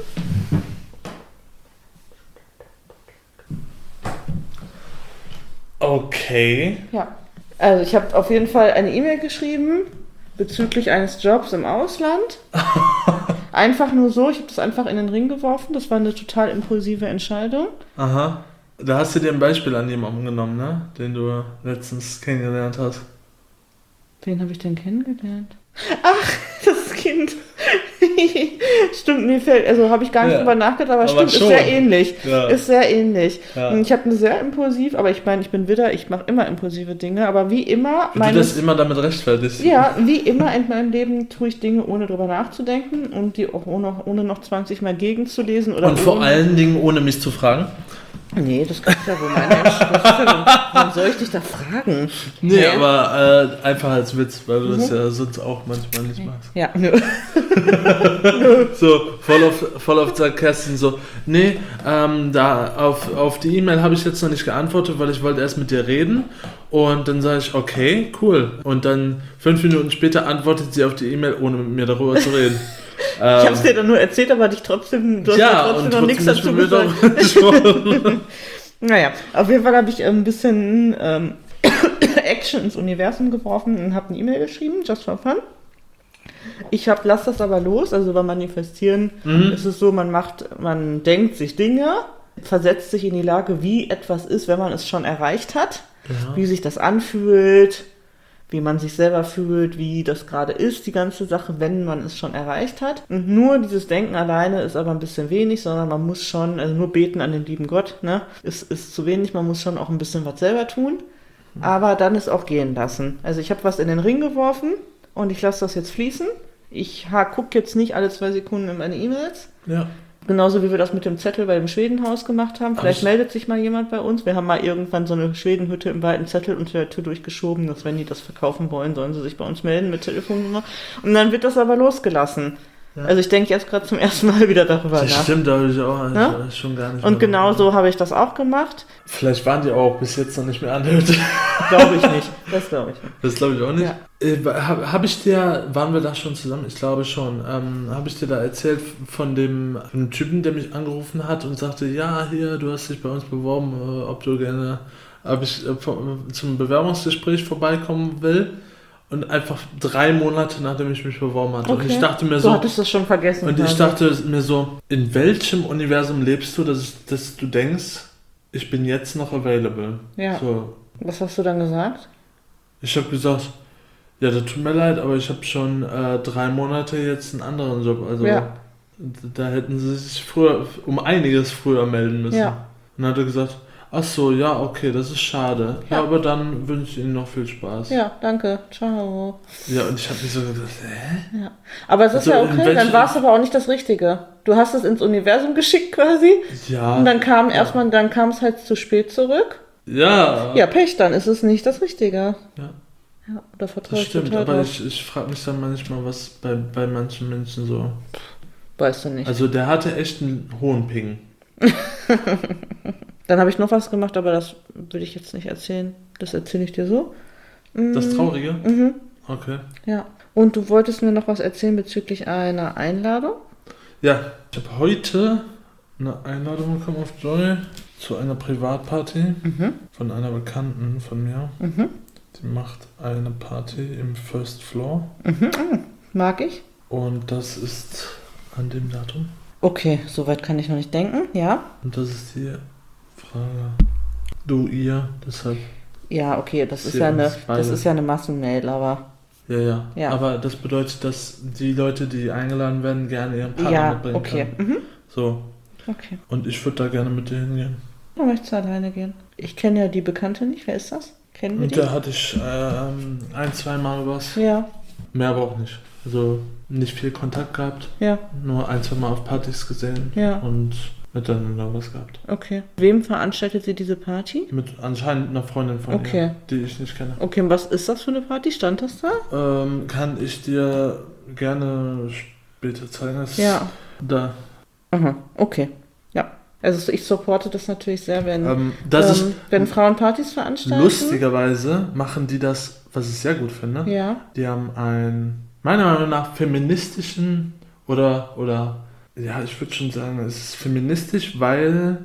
Speaker 2: Okay.
Speaker 1: Ja, also ich habe auf jeden Fall eine E-Mail geschrieben bezüglich eines Jobs im Ausland. Einfach nur so, ich habe das einfach in den Ring geworfen, das war eine total impulsive Entscheidung.
Speaker 2: Aha. Da hast du dir ein Beispiel an jemandem genommen, ne? Den du letztens kennengelernt hast.
Speaker 1: Wen habe ich denn kennengelernt? Ach, das Kind. Stimmt, mir fällt, also habe ich gar nicht drüber nachgedacht, aber stimmt,
Speaker 2: schon.
Speaker 1: ist sehr ähnlich.
Speaker 2: Ja.
Speaker 1: Ist sehr ähnlich.
Speaker 2: Ja.
Speaker 1: Ich habe eine sehr impulsiv, aber ich meine, ich bin Widder, ich mache immer impulsive Dinge, aber wie immer...
Speaker 2: Wie du das immer damit rechtfertigst.
Speaker 1: Ja, wie immer in meinem Leben tue ich Dinge, ohne drüber nachzudenken und die auch ohne noch 20 Mal gegenzulesen. Oder
Speaker 2: Und vor allen Dingen, ohne mich zu fragen.
Speaker 1: Nee, das kannst du ja wohl meine Warum soll ich dich da fragen?
Speaker 2: Nee,
Speaker 1: Hä?
Speaker 2: aber einfach als Witz, weil du das ja sonst auch manchmal nicht machst.
Speaker 1: Ja, nö.
Speaker 2: So, voll oft sagt Kerstin so, nee, da auf die E-Mail habe ich jetzt noch nicht geantwortet, weil ich wollte erst mit dir reden. Und dann sage ich, okay, cool. Und dann 5 Minuten später antwortet sie auf die E-Mail, ohne mit mir darüber zu reden.
Speaker 1: Ich habe es dir dann nur erzählt, aber du hast ja trotzdem noch nichts dazu gesagt. Naja, auf jeden Fall habe ich ein bisschen Action ins Universum geworfen und habe eine E-Mail geschrieben, just for fun. Lass das aber los, also beim Manifestieren ist es so, man denkt sich Dinge, versetzt sich in die Lage, wie etwas ist, wenn man es schon erreicht hat, wie sich das anfühlt, wie man sich selber fühlt, wie das gerade ist, die ganze Sache, wenn man es schon erreicht hat. Und nur dieses Denken alleine ist aber ein bisschen wenig, sondern man muss schon, also nur beten an den lieben Gott, ne, ist zu wenig, man muss schon auch ein bisschen was selber tun, aber dann ist auch gehen lassen. Also ich habe was in den Ring geworfen und ich lasse das jetzt fließen. Ich gucke jetzt nicht alle 2 Sekunden in meine E-Mails.
Speaker 2: Ja.
Speaker 1: Genauso wie wir das mit dem Zettel bei dem Schwedenhaus gemacht haben. Vielleicht meldet sich mal jemand bei uns. Wir haben mal irgendwann so eine Schwedenhütte im Wald, einen Zettel unter der Tür durchgeschoben, dass wenn die das verkaufen wollen, sollen sie sich bei uns melden mit Telefonnummer. Und dann wird das aber losgelassen. Ja. Also ich denke jetzt gerade zum ersten Mal wieder darüber
Speaker 2: nach. Das stimmt, da habe ich auch
Speaker 1: ja?
Speaker 2: Schon gar nicht.
Speaker 1: Und genau so habe ich das auch gemacht.
Speaker 2: Vielleicht waren die auch bis jetzt noch nicht mehr an der Hütte.
Speaker 1: Glaube ich nicht. Das glaube ich nicht.
Speaker 2: Das glaube ich auch nicht.
Speaker 1: Ja.
Speaker 2: Habe ich dir, waren wir da schon zusammen? Ich glaube schon. Habe ich dir da erzählt von dem Typen, der mich angerufen hat und sagte, ja, hier, du hast dich bei uns beworben, ob ich zum Bewerbungsgespräch vorbeikommen will. Und einfach 3 Monate, nachdem ich mich beworben hatte.
Speaker 1: Okay.
Speaker 2: Und ich dachte mir so...
Speaker 1: Du hattest das schon vergessen.
Speaker 2: Und ich dachte mir so, in welchem Universum lebst du, dass du denkst, ich bin jetzt noch available?
Speaker 1: Ja.
Speaker 2: So.
Speaker 1: Was hast du dann gesagt?
Speaker 2: Ich habe gesagt, ja, das tut mir leid, aber ich habe schon 3 Monate jetzt einen anderen Job. Also da hätten sie sich um einiges früher melden müssen.
Speaker 1: Ja.
Speaker 2: Und dann hat er gesagt, ach so, ja, okay, das ist schade. Ja, aber dann wünsche ich Ihnen noch viel Spaß.
Speaker 1: Ja, danke. Ciao.
Speaker 2: Ja, und ich habe mir so gedacht, hä?
Speaker 1: Ja. Aber es ist ja okay, dann war es aber auch nicht das Richtige. Du hast es ins Universum geschickt quasi.
Speaker 2: Ja.
Speaker 1: Und dann kam es halt zu spät zurück.
Speaker 2: Ja.
Speaker 1: Ja, Pech, dann ist es nicht das Richtige.
Speaker 2: Ja.
Speaker 1: Ja, oder vertraust
Speaker 2: das stimmt,
Speaker 1: total
Speaker 2: aber
Speaker 1: drauf.
Speaker 2: ich frage mich dann manchmal, was bei manchen Menschen so...
Speaker 1: Weißt du nicht.
Speaker 2: Also der hatte echt einen hohen Ping.
Speaker 1: Dann habe ich noch was gemacht, aber das will ich jetzt nicht erzählen. Das erzähle ich dir so.
Speaker 2: Das Traurige?
Speaker 1: Mhm.
Speaker 2: Okay.
Speaker 1: Ja. Und du wolltest mir noch was erzählen bezüglich einer Einladung?
Speaker 2: Ja, ich habe heute eine Einladung bekommen auf Joy zu einer Privatparty von einer Bekannten von mir.
Speaker 1: Mhm.
Speaker 2: Die macht eine Party im First Floor.
Speaker 1: Mhm. Mag ich.
Speaker 2: Und das ist an dem Datum.
Speaker 1: Okay, soweit kann ich noch nicht denken, ja.
Speaker 2: Und das ist die Frage. Du, ihr, deshalb.
Speaker 1: Ja, okay, das ist ja eine Massenmail, aber...
Speaker 2: Ja. Aber das bedeutet, dass die Leute, die eingeladen werden, gerne ihren Partner mitbringen
Speaker 1: okay.
Speaker 2: können.
Speaker 1: Mhm.
Speaker 2: So.
Speaker 1: Okay.
Speaker 2: Und ich würde da gerne mit dir hingehen.
Speaker 1: Du möchtest alleine gehen. Ich kenne ja die Bekannte nicht. Wer ist das? Kennen wir
Speaker 2: Und
Speaker 1: die?
Speaker 2: da hatte ich 1-2 Mal was.
Speaker 1: Ja.
Speaker 2: Mehr aber auch nicht. Also nicht viel Kontakt gehabt.
Speaker 1: Ja.
Speaker 2: Nur 1-2 Mal auf Partys gesehen.
Speaker 1: Ja.
Speaker 2: Und miteinander was gehabt.
Speaker 1: Okay. Wem veranstaltet sie diese Party?
Speaker 2: Mit anscheinend einer Freundin von ihr, die ich nicht kenne.
Speaker 1: Okay, und was ist das für eine Party? Stand das da?
Speaker 2: Kann ich dir gerne später zeigen.
Speaker 1: Ja.
Speaker 2: Da.
Speaker 1: Aha, okay. Ja. Also ich supporte das natürlich sehr, wenn Frauen Partys veranstalten.
Speaker 2: Lustigerweise machen die das, was ich sehr gut finde.
Speaker 1: Ja.
Speaker 2: Die haben einen, meiner Meinung nach, feministischen oder ja, ich würde schon sagen, es ist feministisch, weil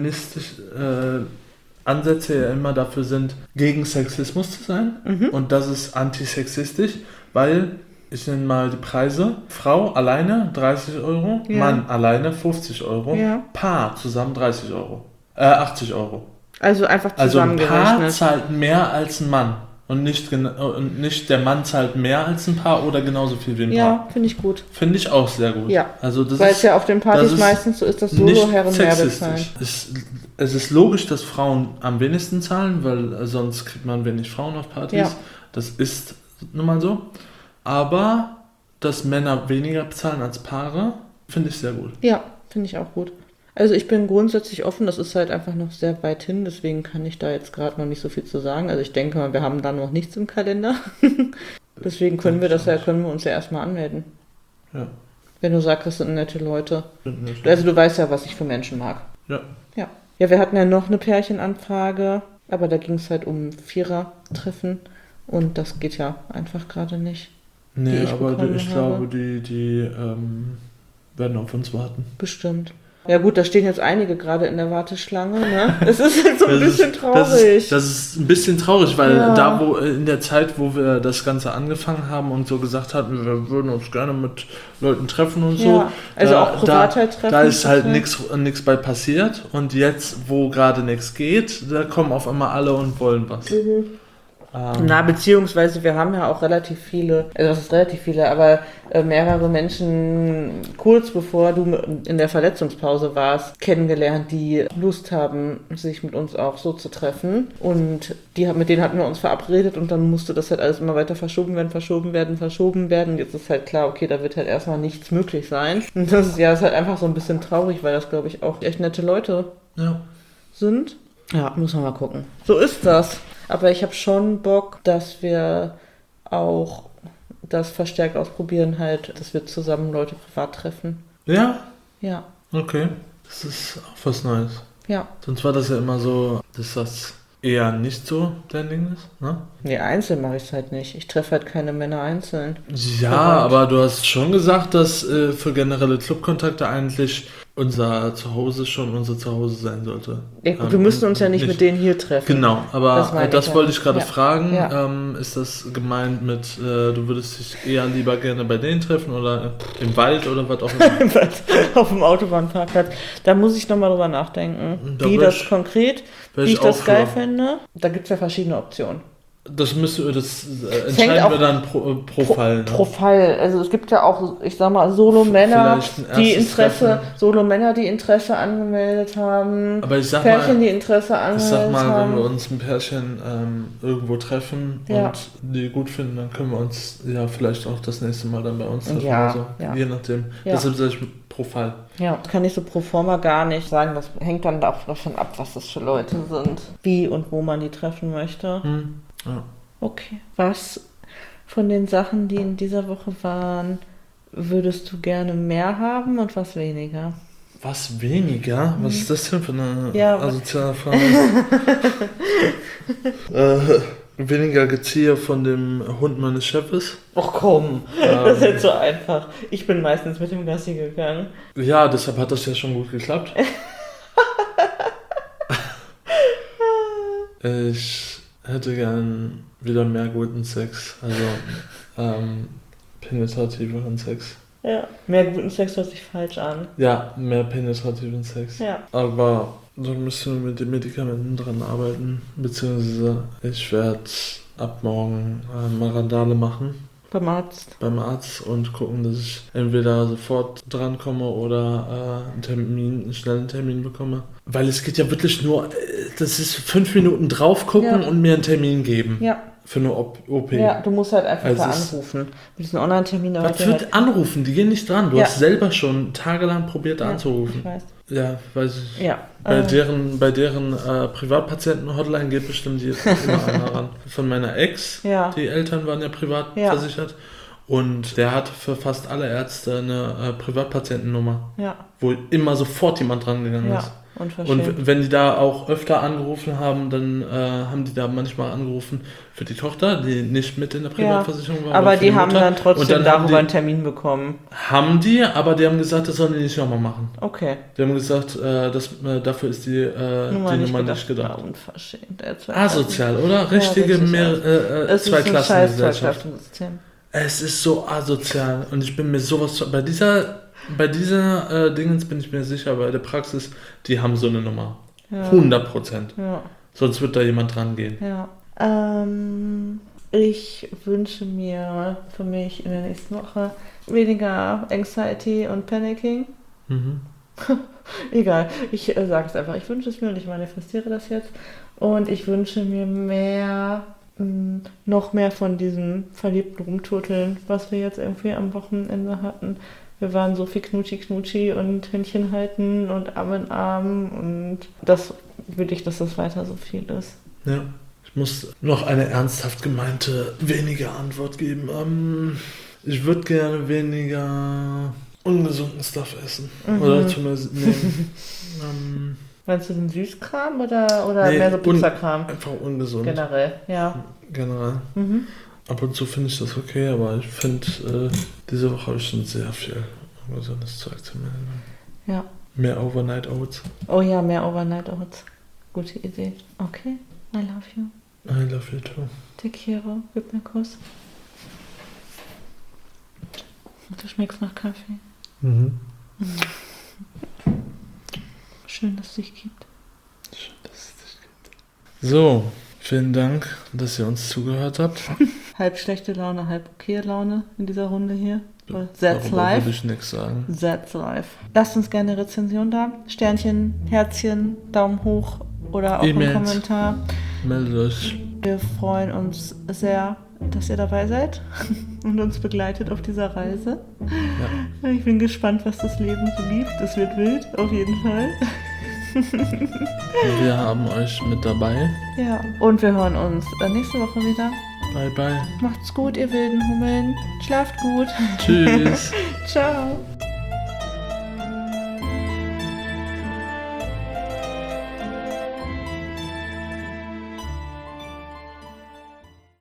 Speaker 2: Ansätze ja immer dafür sind, gegen Sexismus zu sein.
Speaker 1: Mhm.
Speaker 2: Und das ist antisexistisch, weil, ich nenne mal die Preise, Frau alleine 30 €, Mann alleine 50 €, Paar zusammen 80 €. Also
Speaker 1: einfach
Speaker 2: ein
Speaker 1: zusammengerechnet.
Speaker 2: Paar zahlt mehr als ein Mann. Und nicht der Mann zahlt mehr als ein Paar oder genauso viel wie ein Paar.
Speaker 1: Ja, finde ich gut.
Speaker 2: Finde ich auch sehr gut.
Speaker 1: Ja,
Speaker 2: also das
Speaker 1: weil
Speaker 2: ist,
Speaker 1: es ja auf den Partys meistens so ist, dass Solo-Herren mehr bezahlen.
Speaker 2: Es ist logisch, dass Frauen am wenigsten zahlen, weil sonst kriegt man wenig Frauen auf Partys.
Speaker 1: Ja.
Speaker 2: Das ist nun mal so. Aber dass Männer weniger bezahlen als Paare, finde ich sehr gut.
Speaker 1: Ja, finde ich auch gut. Also ich bin grundsätzlich offen, das ist halt einfach noch sehr weit hin, deswegen kann ich da jetzt gerade noch nicht so viel zu sagen. Also ich denke mal, wir haben da noch nichts im Kalender. Deswegen können wir uns ja erstmal anmelden.
Speaker 2: Ja.
Speaker 1: Wenn du sagst, das sind nette Leute. Also du weißt ja, was ich für Menschen mag.
Speaker 2: Ja.
Speaker 1: Ja. Ja, wir hatten ja noch eine Pärchenanfrage, aber da ging es halt um Vierer-Treffen und das geht ja einfach gerade nicht.
Speaker 2: Nee, aber ich glaube, die werden auf uns warten.
Speaker 1: Bestimmt. Ja gut, da stehen jetzt einige gerade in der Warteschlange, ne? Es ist halt so ein bisschen traurig.
Speaker 2: Das ist ein bisschen traurig, weil in der Zeit, wo wir das Ganze angefangen haben und so gesagt hatten, wir würden uns gerne mit Leuten treffen und so.
Speaker 1: Also auch Privatheitstreffen.
Speaker 2: Da ist halt nichts bei passiert und jetzt, wo gerade nichts geht, da kommen auf einmal alle und wollen was.
Speaker 1: Beziehungsweise wir haben ja auch relativ viele, also das ist relativ viele, aber mehrere Menschen kurz bevor du in der Verletzungspause warst, kennengelernt, die Lust haben, sich mit uns auch so zu treffen. Und mit denen hatten wir uns verabredet und dann musste das halt alles immer weiter verschoben werden. Und jetzt ist halt klar, okay, da wird halt erstmal nichts möglich sein. Und das ist halt einfach so ein bisschen traurig, weil das, glaube ich, auch echt nette Leute sind. Ja, muss man mal gucken. So ist das. Aber ich habe schon Bock, dass wir auch das verstärkt ausprobieren, halt, dass wir zusammen Leute privat treffen.
Speaker 2: Ja?
Speaker 1: Ja.
Speaker 2: Okay. Das ist auch was Neues.
Speaker 1: Ja.
Speaker 2: Sonst war das ja immer so, dass das eher nicht so dein Ding ist, ne?
Speaker 1: Nee, einzeln mache ich es halt nicht. Ich treffe halt keine Männer einzeln.
Speaker 2: Ja, aber du hast schon gesagt, dass für generelle Clubkontakte eigentlich unser Zuhause sein sollte.
Speaker 1: Ja gut, wir müssen uns ja nicht mit denen hier treffen.
Speaker 2: Genau, aber das wollte ich gerade fragen.
Speaker 1: Ja.
Speaker 2: Ist das gemeint mit, du würdest dich eher lieber gerne bei denen treffen oder im Wald oder was auch immer?
Speaker 1: Auf dem Autobahnparkplatz. Da muss ich nochmal drüber nachdenken, wie ich das geil fände. Da gibt es ja verschiedene Optionen.
Speaker 2: Das entscheiden wir dann pro Fall. Ne?
Speaker 1: Pro Fall. Also es gibt ja auch, ich sag mal, Solo-Männer, die Interesse angemeldet haben.
Speaker 2: Aber ich sag
Speaker 1: Pärchen, die Interesse angemeldet haben.
Speaker 2: Ich sag mal, wenn wir uns ein Pärchen irgendwo treffen und die gut finden, dann können wir uns ja vielleicht auch das nächste Mal dann bei uns treffen.
Speaker 1: Ja,
Speaker 2: Je nachdem.
Speaker 1: Ja.
Speaker 2: Deshalb sage ich pro Fall.
Speaker 1: Ja, kann ich so pro forma gar nicht sagen. Das hängt dann davon ab, was das für Leute sind. Wie und wo man die treffen möchte.
Speaker 2: Ja.
Speaker 1: Okay. Was von den Sachen, die in dieser Woche waren, würdest du gerne mehr haben und was weniger?
Speaker 2: Was weniger? Was ist das denn für eine asoziale Frage? Weniger Gezieher von dem Hund meines Chefs.
Speaker 1: Ach komm, das ist jetzt so einfach. Ich bin meistens mit dem Gassi gegangen.
Speaker 2: Ja, deshalb hat das ja schon gut geklappt. Ich hätte gern wieder mehr guten Sex. Also penetrativeren Sex.
Speaker 1: Ja, mehr guten Sex hört sich falsch an.
Speaker 2: Ja, mehr penetrativen Sex.
Speaker 1: Ja.
Speaker 2: Aber da müssen wir mit den Medikamenten dran arbeiten. Beziehungsweise ich werde ab morgen mal Randale machen.
Speaker 1: Beim Arzt.
Speaker 2: Beim Arzt und gucken, dass ich entweder sofort drankomme oder einen schnellen Termin bekomme. Weil es geht ja wirklich nur, das ist 5 Minuten drauf gucken und mir einen Termin geben. Ja. Für eine OP.
Speaker 1: Ja, du musst halt einfach da anrufen. Mit diesen Online-Termin.
Speaker 2: Was wird anrufen? Die gehen nicht dran. Du hast selber schon tagelang probiert anzurufen. Ich weiß. Ja, weiß ich. Ja. Bei deren Privatpatienten-Hotline geht bestimmt immer einer ran. Von meiner Ex, die Eltern waren ja privat versichert. Und der hat für fast alle Ärzte eine Privatpatientennummer, wo immer sofort jemand dran gegangen ist. Und wenn die da auch öfter angerufen haben, dann haben die da manchmal angerufen für die Tochter, die nicht mit in der Privatversicherung war.
Speaker 1: Aber die haben dann trotzdem darüber einen Termin bekommen.
Speaker 2: Haben die, aber die haben gesagt, das sollen die nicht nochmal machen.
Speaker 1: Okay.
Speaker 2: Die haben gesagt, dafür ist die Nummer nicht gedacht.
Speaker 1: Unverschämt.
Speaker 2: Asozial, oder? Richtige Zweiklassengesellschaft. Es ist so asozial und ich bin mir sowas bei dieser Dingens bin ich mir sicher, bei der Praxis, die haben so eine Nummer. 100%. Ja. Sonst wird da jemand dran gehen.
Speaker 1: Ja. Ich wünsche mir für mich in der nächsten Woche weniger Anxiety und Panicking.
Speaker 2: Mhm.
Speaker 1: Egal, ich sage es einfach. Ich wünsche es mir und ich manifestiere das jetzt. Und ich wünsche mir noch mehr von diesem verliebten Rumturteln, was wir jetzt irgendwie am Wochenende hatten. Wir waren so viel Knutschi und Händchen halten und Arm in Arm und das will ich, dass das weiter so viel ist.
Speaker 2: Ja. Ich muss noch eine ernsthaft gemeinte weniger Antwort geben. Ich würde gerne weniger ungesunden Stuff essen. Oder zumindest nehmen.
Speaker 1: Meinst du den Süßkram oder
Speaker 2: Nee,
Speaker 1: mehr so Pizzakram?
Speaker 2: Einfach ungesund.
Speaker 1: Generell, ja.
Speaker 2: Generell.
Speaker 1: Mhm.
Speaker 2: Ab und zu finde ich das okay, aber ich finde, diese Woche habe ich schon sehr viel ungesundes Zeug zu melden.
Speaker 1: Ja.
Speaker 2: Mehr Overnight Oats.
Speaker 1: Oh ja, mehr Overnight Oats. Gute Idee. Okay, I love you.
Speaker 2: I love you too.
Speaker 1: Te quiero. Gib mir einen Kuss. Du schmeckst nach Kaffee.
Speaker 2: Mhm.
Speaker 1: Schön, dass es dich gibt.
Speaker 2: Schön, dass es dich gibt. So, vielen Dank, dass ihr uns zugehört habt.
Speaker 1: Halb schlechte Laune, halb okay Laune in dieser Runde hier. That's
Speaker 2: Darüber
Speaker 1: life.
Speaker 2: würde ich nichts sagen.
Speaker 1: That's life. Lasst uns gerne eine Rezension da. Sternchen, Herzchen, Daumen hoch oder auch
Speaker 2: E-Mails.
Speaker 1: einen Kommentar.
Speaker 2: Meldet euch.
Speaker 1: Wir freuen uns sehr, dass ihr dabei seid und uns begleitet auf dieser Reise.
Speaker 2: Ja.
Speaker 1: Ich bin gespannt, was das Leben so gibt. Es wird wild, auf jeden Fall.
Speaker 2: Wir haben euch mit dabei.
Speaker 1: Ja, und wir hören uns nächste Woche wieder.
Speaker 2: Bye, bye.
Speaker 1: Macht's gut, ihr wilden Hummeln. Schlaft gut.
Speaker 2: Tschüss.
Speaker 1: Ciao.